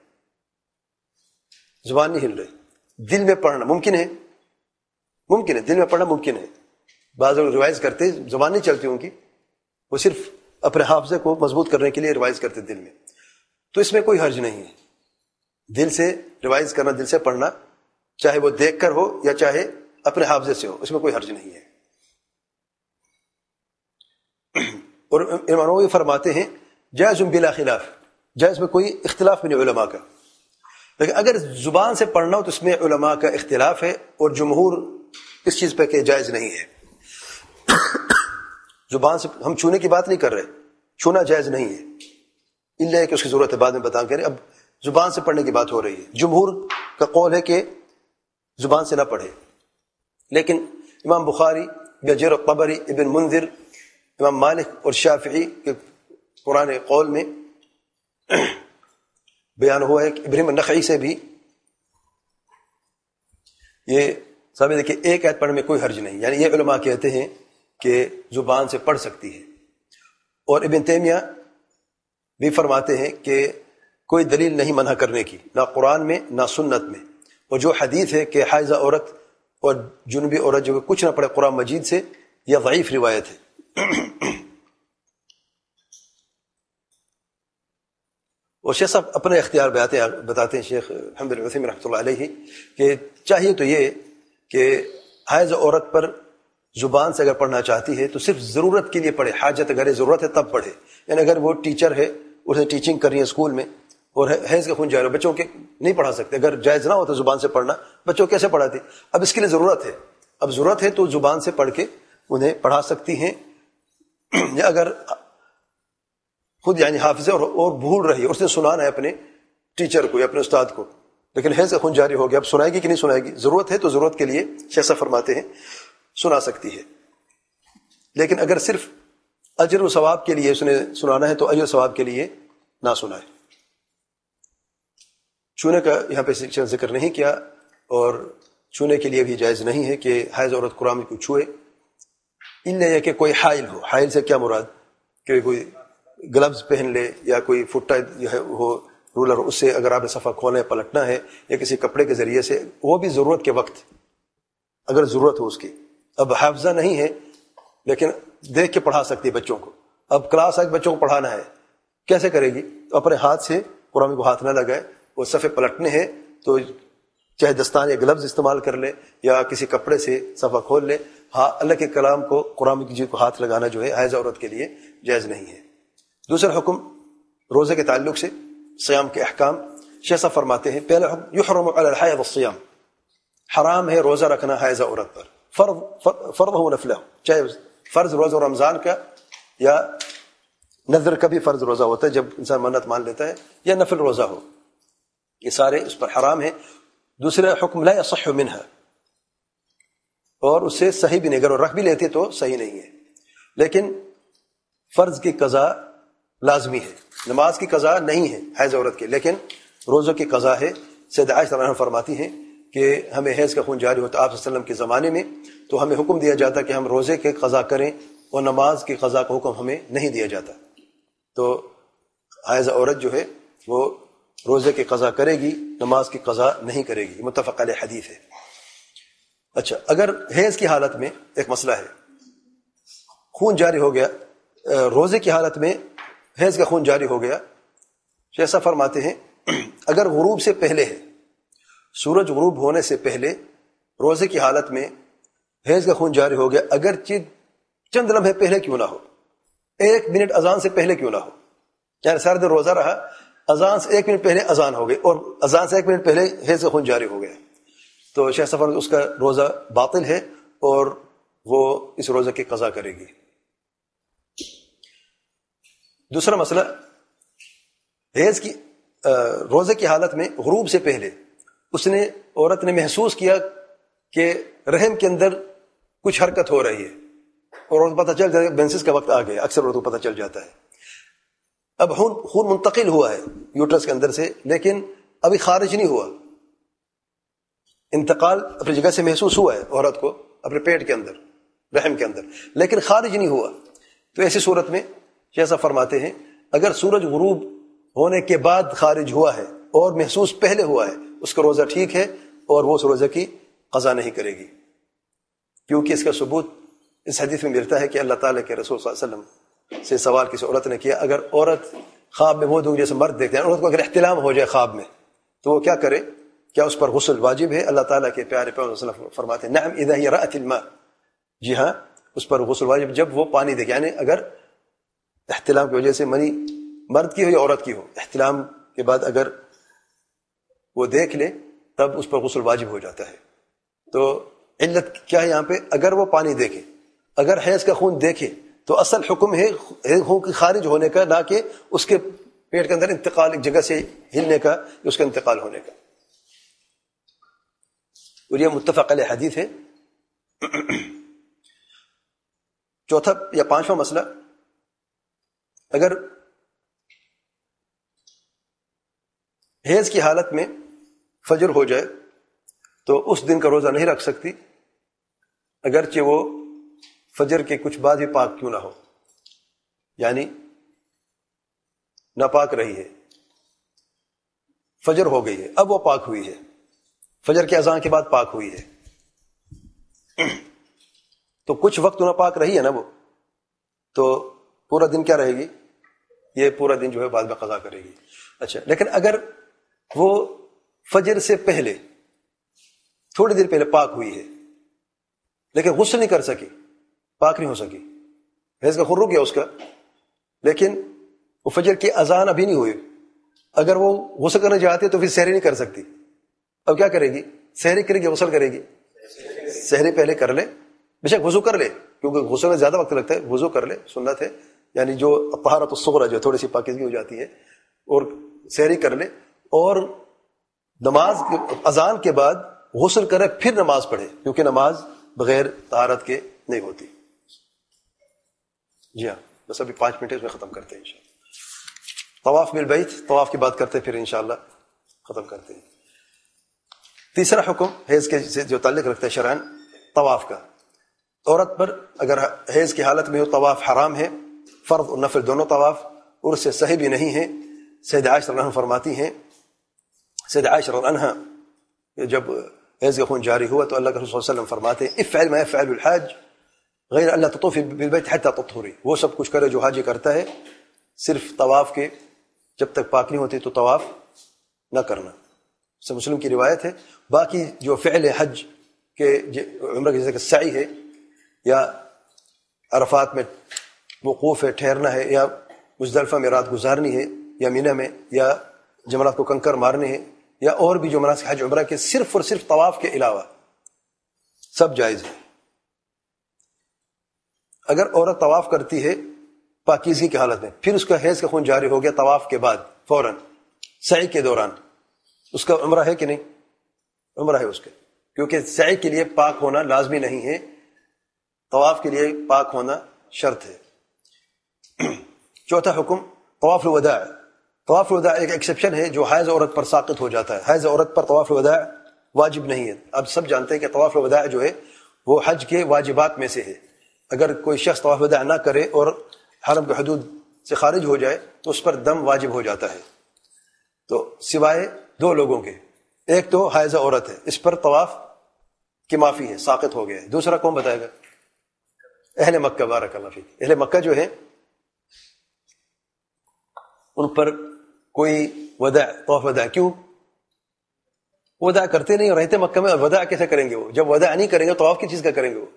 Speaker 1: زبان نہیں ہل رہی، دل میں پڑھنا ممکن ہے، ممکن ہے دل میں پڑھنا ممکن ہے، بعض لوگ ریوائز کرتے زبان نہیں چلتی ان کی، وہ صرف اپنے حافظے کو مضبوط کرنے کے لیے ریوائز کرتے دل میں، تو اس میں کوئی حرج نہیں ہے، دل سے ریوائز کرنا، دل سے پڑھنا، چاہے وہ دیکھ کر ہو یا چاہے اپنے حافظے سے ہو، اس میں کوئی حرج نہیں ہے۔ اور امام نووی فرماتے ہیں جائز بلا خلاف، جائز میں کوئی اختلاف نہیں علماء کا، لیکن اگر زبان سے پڑھنا ہو تو اس میں علماء کا اختلاف ہے اور جمہور اس چیز پہ کہ جائز نہیں ہے۔ زبان سے ہم چھونے کی بات نہیں کر رہے، چھونا جائز نہیں ہے، الا کہ اس کی ضرورت ہے، بعد میں بتا کریں، اب زبان سے پڑھنے کی بات ہو رہی ہے۔ جمہور کا قول ہے کہ زبان سے نہ پڑھے، لیکن امام بخاری، جریر الطبری، ابن منذر، امام مالک اور شافعی کے قرآن قول میں بیان ہوا ہے کہ ابراہیم النخعی سے بھی یہ ثابت ہے کہ ایک آیت پڑھنے میں کوئی حرج نہیں، یعنی یہ علماء کہتے ہیں کہ زبان سے پڑھ سکتی ہے۔ اور ابن تیمیہ بھی فرماتے ہیں کہ کوئی دلیل نہیں منع کرنے کی، نہ قرآن میں نہ سنت میں، اور جو حدیث ہے کہ حائضہ عورت اور جنبی عورت جو کچھ نہ پڑھے قرآن مجید سے، یہ ضعیف روایت ہے۔ اور شیخ صاحب اپنے اختیار بتاتے ہیں، شیخ محمد بن عثیمین رحمۃ اللہ علیہ، کہ چاہیے تو یہ کہ حائض عورت پر زبان سے اگر پڑھنا چاہتی ہے تو صرف ضرورت کے لیے پڑھے، حاجت اگر ضرورت ہے تب پڑھے، یعنی اگر وہ ٹیچر ہے، اسے ٹیچنگ کر رہی ہے اسکول میں اور حیض کا خون جاری ہو، بچوں کے نہیں پڑھا سکتے، اگر جائز نہ ہوتا زبان سے پڑھنا بچوں کیسے پڑھاتے؟ اب اس کے لیے ضرورت ہے، اب ضرورت ہے تو زبان سے پڑھ کے انہیں پڑھا سکتی ہیں، یا اگر خود یعنی حافظ اور, اور بھول رہی ہے، اس نے سنانا ہے اپنے ٹیچر کو یا اپنے استاد کو، لیکن حیض کا خون جاری ہو گیا، اب سنائے گی کہ نہیں سنائے گی؟ ضرورت ہے تو ضرورت کے لیے شیخ صاحب فرماتے ہیں سنا سکتی ہے، لیکن اگر صرف اجر و ثواب کے لیے اس نے سنانا ہے تو اجر و ثواب کے لیے نہ سنائے۔ چھونے کا یہاں پہ ذکر نہیں کیا، اور چھونے کے لیے بھی جائز نہیں ہے کہ حائض عورت قرآن کو چھوئے، الا یہ کہ کوئی حائل ہو۔ حائل سے کیا مراد؟ کہ کوئی گلوز پہن لے یا کوئی فٹا جو ہے وہ رولر، اس سے اگر آپ نے صفحہ کھولنا ہے، پلٹنا ہے، یا کسی کپڑے کے ذریعے سے، وہ بھی ضرورت کے وقت اگر ضرورت ہو اس کی۔ اب حافظہ نہیں ہے لیکن دیکھ کے پڑھا سکتی ہے بچوں کو، اب کلاس آ کے بچوں کو پڑھانا ہے، کیسے کرے گی؟ تو اپنے ہاتھ سے قرآن کو ہاتھ نہ لگائے، وہ صفحے پلٹنے ہیں تو چاہے دستان یا گلوز استعمال کر لے یا کسی کپڑے سے صفحہ کھول لے، ہاں اللہ کے کلام کو، قرآن کی چیز کو ہاتھ لگانا جو ہے حائض عورت کے لیے جائز نہیں ہے۔ دوسرا حکم روزے کے تعلق سے، صیام کے احکام، شیخ صاحب فرماتے ہیں پہلا حکم یحرم علی الحائض الصیام، حرام ہے روزہ رکھنا حائض عورت پر، فرض فرض ہو نفلہ، چاہے فرض روزہ رمضان کا یا نذر کا بھی فرض روزہ ہوتا ہے جب انسان منت مان لیتا ہے، یا نفل روزہ ہو، یہ سارے اس پر حرام ہیں۔ دوسرا حکم لا یصح منها، اور اس سے صحیح بھی نہیں، اگر وہ رکھ بھی لیتے تو صحیح نہیں ہے. لیکن فرض کی قضا لازمی ہے، نماز کی قضا نہیں ہے حیض عورت کے، لیکن روزوں کی قضا ہے. سیدہ عائشہ رضی اللہ عنہا فرماتی ہیں کہ ہمیں حیض کا خون جاری ہوتا آپ صلی اللہ علیہ وسلم کے زمانے میں، تو ہمیں حکم دیا جاتا کہ ہم روزے کے قضا کریں اور نماز کی قضا کا حکم ہمیں نہیں دیا جاتا. تو حائض عورت جو ہے وہ روزے کی قضا کرے گی، نماز کی قضا نہیں کرے گی. متفق علیہ حدیث ہے. اچھا، اگر حیض کی حالت میں ایک مسئلہ ہے، خون جاری ہو گیا، روزے کی حالت میں حیض کا خون جاری ہو گیا، جیسا فرماتے ہیں اگر غروب سے پہلے ہے، سورج غروب ہونے سے پہلے روزے کی حالت میں حیض کا خون جاری ہو گیا، اگرچہ چند لمحے پہلے کیوں نہ ہو، ایک منٹ اذان سے پہلے کیوں نہ ہو، یعنی سارے دن روزہ رہا، اذان سے ایک منٹ پہلے اذان ہو گئی اور اذان سے ایک منٹ پہلے حیض کا خون جاری ہو گیا، تو شیخ سفر اس کا روزہ باطل ہے اور وہ اس روزہ کی قضا کرے گی. دوسرا مسئلہ، حیض کی روزے کی حالت میں غروب سے پہلے اس نے عورت نے محسوس کیا کہ رحم کے اندر کچھ حرکت ہو رہی ہے اور پتہ چل جاتا ہے مینسس کا وقت آ گیا، اکثر عورتوں کو پتہ چل جاتا ہے. اب خون خون منتقل ہوا ہے یوٹرس کے اندر سے، لیکن ابھی خارج نہیں ہوا، انتقال اپنی جگہ سے محسوس ہوا ہے عورت کو اپنے پیٹ کے اندر، رحم کے اندر، لیکن خارج نہیں ہوا. تو ایسی صورت میں جیسا فرماتے ہیں اگر سورج غروب ہونے کے بعد خارج ہوا ہے اور محسوس پہلے ہوا ہے، اس کا روزہ ٹھیک ہے اور وہ اس روزہ کی قضا نہیں کرے گی، کیونکہ اس کا ثبوت اس حدیث میں ملتا ہے کہ اللہ تعالیٰ کے رسول صلی اللہ علیہ وسلم سے سوال کسی عورت نے کیا، اگر عورت خواب میں وہ دوں جیسے مرد دیکھتے ہیں، عورت کو اگر احتلام ہو جائے خواب میں تو وہ کیا کرے، کیا اس پر غسل واجب ہے؟ اللہ تعالیٰ کے پیارے پیغمبر صلی اللہ علیہ وسلم فرماتے ہیں نعم اذا ہی رأت الماء، جی ہاں اس پر غسل واجب جب وہ پانی دیکھے، یعنی اگر احتلام کی وجہ سے منی مرد کی ہو یا عورت کی ہو، احتلام کے بعد اگر وہ دیکھ لے تب اس پر غسل واجب ہو جاتا ہے. تو علت کیا ہے یہاں پہ؟ اگر وہ پانی دیکھے، اگر حیض کا خون دیکھے تو اصل حکم ہے خون کی خارج ہونے کا، نہ کہ اس کے پیٹ کے اندر انتقال، ایک جگہ سے ہلنے کا، اس کا انتقال ہونے کا. اور یہ متفق علیہ حدیث ہے. چوتھا یا پانچواں مسئلہ، اگر حیض کی حالت میں فجر ہو جائے تو اس دن کا روزہ نہیں رکھ سکتی، اگرچہ وہ فجر کے کچھ بعد بھی پاک کیوں نہ ہو، یعنی ناپاک رہی ہے، فجر ہو گئی ہے، اب وہ پاک ہوئی ہے، فجر کے اذان کے بعد پاک ہوئی ہے، تو کچھ وقت ناپاک رہی ہے نا وہ، تو پورا دن کیا رہے گی؟ یہ پورا دن جو ہے بعد میں قضا کرے گی. اچھا، لیکن اگر وہ فجر سے پہلے تھوڑی دیر پہلے پاک ہوئی ہے لیکن غسل نہیں کر سکی، پاک نہیں ہو سکی، حیض کا خون رک گیا اس کا، لیکن وہ فجر کی اذان ابھی نہیں ہوئی، اگر وہ غسل کرنا چاہتی ہے تو پھر سحری نہیں کر سکتی، اب کیا کرے گی؟ سحری کرے گی، غسل کرے گی. سحری پہلے کر لے، بے شک وضو کر لے، کیونکہ غسل میں زیادہ وقت لگتا ہے، وضو کر لے، سنت ہے، یعنی جو طہارت الصغری جو تھوڑی سی پاکیزگی ہو جاتی ہے، اور سحری کر لے اور نماز اذان کے بعد غسل کرے، پھر نماز پڑھے، کیونکہ نماز بغیر طہارت کے نہیں ہوتی. جی ہاں، بس ابھی پانچ منٹ میں ختم کرتے ہیں انشاءاللہ. طواف بالبیت، طواف کی بات کرتے پھر انشاءاللہ ختم کرتے ہیں. تیسرا حکم حیض کے سے جو تعلق رکھتا ہے شرعاً، طواف کا. عورت پر اگر حیض کی حالت میں ہو طواف حرام ہے، فرض اور نفل دونوں طواف، اور اس سے صحیح بھی نہیں ہے. سیدہ عائشہ رضی اللہ عنہا فرماتی ہیں، سیدہ عائشہ رضی اللہ عنہا جب حیض کا خون جاری ہوا تو اللہ کے رسول صلی اللہ علیہ وسلم فرماتے ہیں افعل ما يفعل الحاج غیر اللہ تطوفی بالبیت حتی تطہری، وہ سب کچھ کرے جو حاجی کرتا ہے، صرف طواف کے جب تک پاک نہیں ہوتی تو طواف نہ کرنا. سے مسلم کی روایت ہے. باقی جو فعل حج کے عمرہ کے جیسے کہ سعی ہے، یا عرفات میں وقوف ہے، ٹھہرنا ہے، یا مزدلفہ میں رات گزارنی ہے، یا منی میں، یا جمرات کو کنکر مارنے ہیں، یا اور بھی جو مناسک حج عمرہ کے صرف اور صرف طواف کے علاوہ سب جائز ہے. اگر عورت طواف کرتی ہے پاکیزگی کی حالت میں، پھر اس کا حیض کا خون جاری ہو گیا طواف کے بعد فوراً سعی کے دوران، اس کا عمرہ ہے کہ نہیں؟ عمرہ ہے اس کے، کیونکہ سعی کے لیے پاک ہونا لازمی نہیں ہے، طواف کے لیے پاک ہونا شرط ہے۔ چوتھا حکم طواف الوداع۔ طواف الوداع ایک ایکسیپشن ہے جو حائض عورت پر ساقط ہو جاتا ہے۔ حائض عورت پر طواف الوداع واجب نہیں ہے۔ اب سب جانتے ہیں کہ طواف الوداع جو ہے وہ حج کے واجبات میں سے ہے۔ اگر کوئی شخص طواف الوداع نہ کرے اور حرم کے حدود سے خارج ہو جائے تو اس پر دم واجب ہو جاتا ہے، تو سوائے دو لوگوں کے، ایک تو حائض عورت ہے، اس پر طواف کی معافی ہے، ساقط ہو گیا ہے۔ دوسرا کون بتائے گا؟ اہل مکہ، بارک اللہ فیک۔ اہل مکہ جو ہے ان پر کوئی وداع طواف وداع، کیوں؟ وداع کرتے نہیں، رہتے مکہ میں، وداع کیسے کریں گے وہ؟ جب وداع نہیں کریں گے طواف کی چیز کا کریں گے وہ؟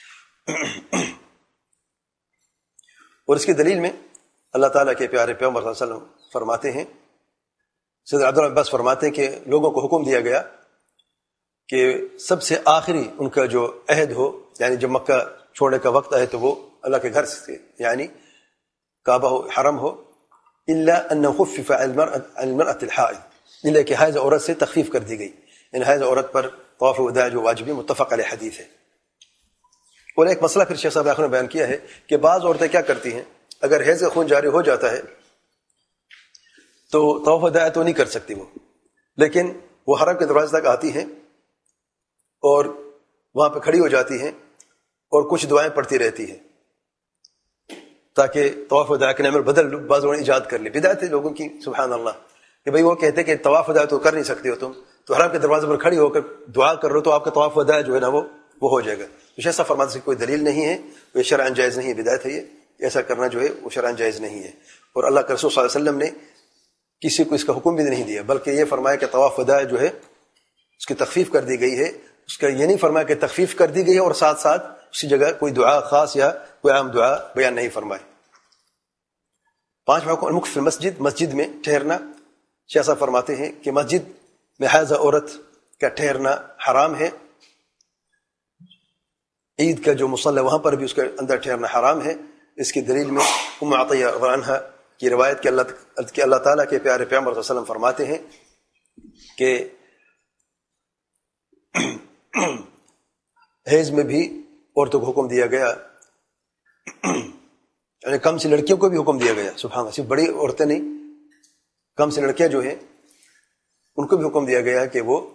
Speaker 1: اور اس کی دلیل میں اللہ تعالیٰ کے پیارے پیغمبر صلی اللہ علیہ وسلم فرماتے ہیں، سیدنا عبداللہ بن عباس فرماتے ہیں کہ لوگوں کو حکم دیا گیا کہ سب سے آخری ان کا جو عہد ہو، یعنی جب مکہ چھوڑنے کا وقت آئے تو وہ اللہ کے گھر سے، یعنی کعبہ ہو، حرم ہو، الا ان خفف عن المرأة الحائض، الا کہ حائض عورت سے تخفیف کر دی گئی، یعنی حائض عورت پر طواف وداع جو واجب ہے، متفق علیہ حدیث ہے۔ اور ایک مسئلہ پھر شیخ صاحب آخر نے بیان کیا ہے کہ بعض عورتیں کیا کرتی ہیں، اگر حیض کا خون جاری ہو جاتا ہے تو طواف وداع تو نہیں کر سکتی وہ، لیکن وہ حرم کے دروازے تک آتی ہیں اور وہاں پہ کھڑی ہو جاتی ہیں اور کچھ دعائیں پڑھتی رہتی ہیں تاکہ طواف وداع کے نام بدل بعض نے ایجاد کر لی۔ بدعت ہے لوگوں کی، سبحان اللہ، کہ بھئی وہ کہتے کہ طواف وداع تو کر نہیں سکتے ہو تم، تو حرم کے دروازے پر کھڑی ہو کر دعا کر رہے ہو تو آپ کا طواف وداع جو ہے نا وہ وہ ہو جائے گا۔ تو شیخ صاحب فرماتے ہیں کوئی دلیل نہیں ہے، وہ شرعاً جائز نہیں ہے، بدعت ہے یہ، ایسا کرنا جو ہے وہ شرعاً جائز نہیں ہے۔ اور اللہ کے رسول صلی اللہ علیہ وسلم نے کسی کو اس کا حکم بھی نہیں دیا، بلکہ یہ فرمایا کہ طواف وداع جو ہے اس کی تخفیف کر دی گئی ہے۔ اس کا یہ نہیں فرمایا کہ تخفیف کر دی گئی ہے اور ساتھ ساتھ اسی جگہ کوئی دعا خاص یا کوئی عام دعا بیان نہیں فرمائے۔ پانچواں حکم المکث فی المسجد، مسجد میں ٹھہرنا۔ شیخ صاحب فرماتے ہیں کہ مسجد میں حائض عورت کا ٹھہرنا حرام ہے، عید کا جو مصلی وہاں پر بھی اس کے اندر ٹھہرنا حرام ہے۔ اس کی دلیل میں ام عطیہ رضی اللہ عنہا کی روایت کہ اللہ کہ اللہ تعالیٰ کے پیارے پیغمبر صلی اللہ علیہ وسلم فرماتے ہیں کہ حیض میں بھی عورتوں کو حکم دیا گیا، یعنی کم سی لڑکیوں کو بھی حکم دیا گیا، سبحان اللہ، صرف بڑی عورتیں نہیں، کم سی لڑکیاں جو ہیں ان کو بھی حکم دیا گیا کہ وہ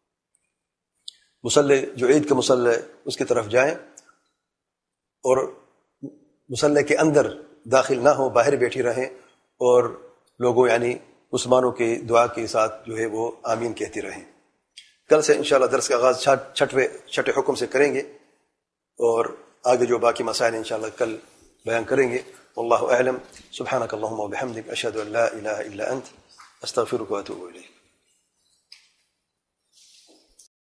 Speaker 1: مصلی جو عید کے مصلی اس کی طرف جائیں اور مصلی کے اندر داخل نہ ہو، باہر بیٹھی رہیں اور لوگوں یعنی مسلمانوں کی دعا کے ساتھ جو ہے وہ آمین کہتی رہیں۔ کل سے انشاءاللہ درس کا آغاز چھٹویں چھٹے حکم سے کریں گے اور آگے جو باقی مسائل انشاءاللہ کل بیان کریں گے۔ واللہ اعلم، سبحانک اللہم و بحمدک، اشہد ان لا الہ الا انت، استغفرک و اتوب الیک۔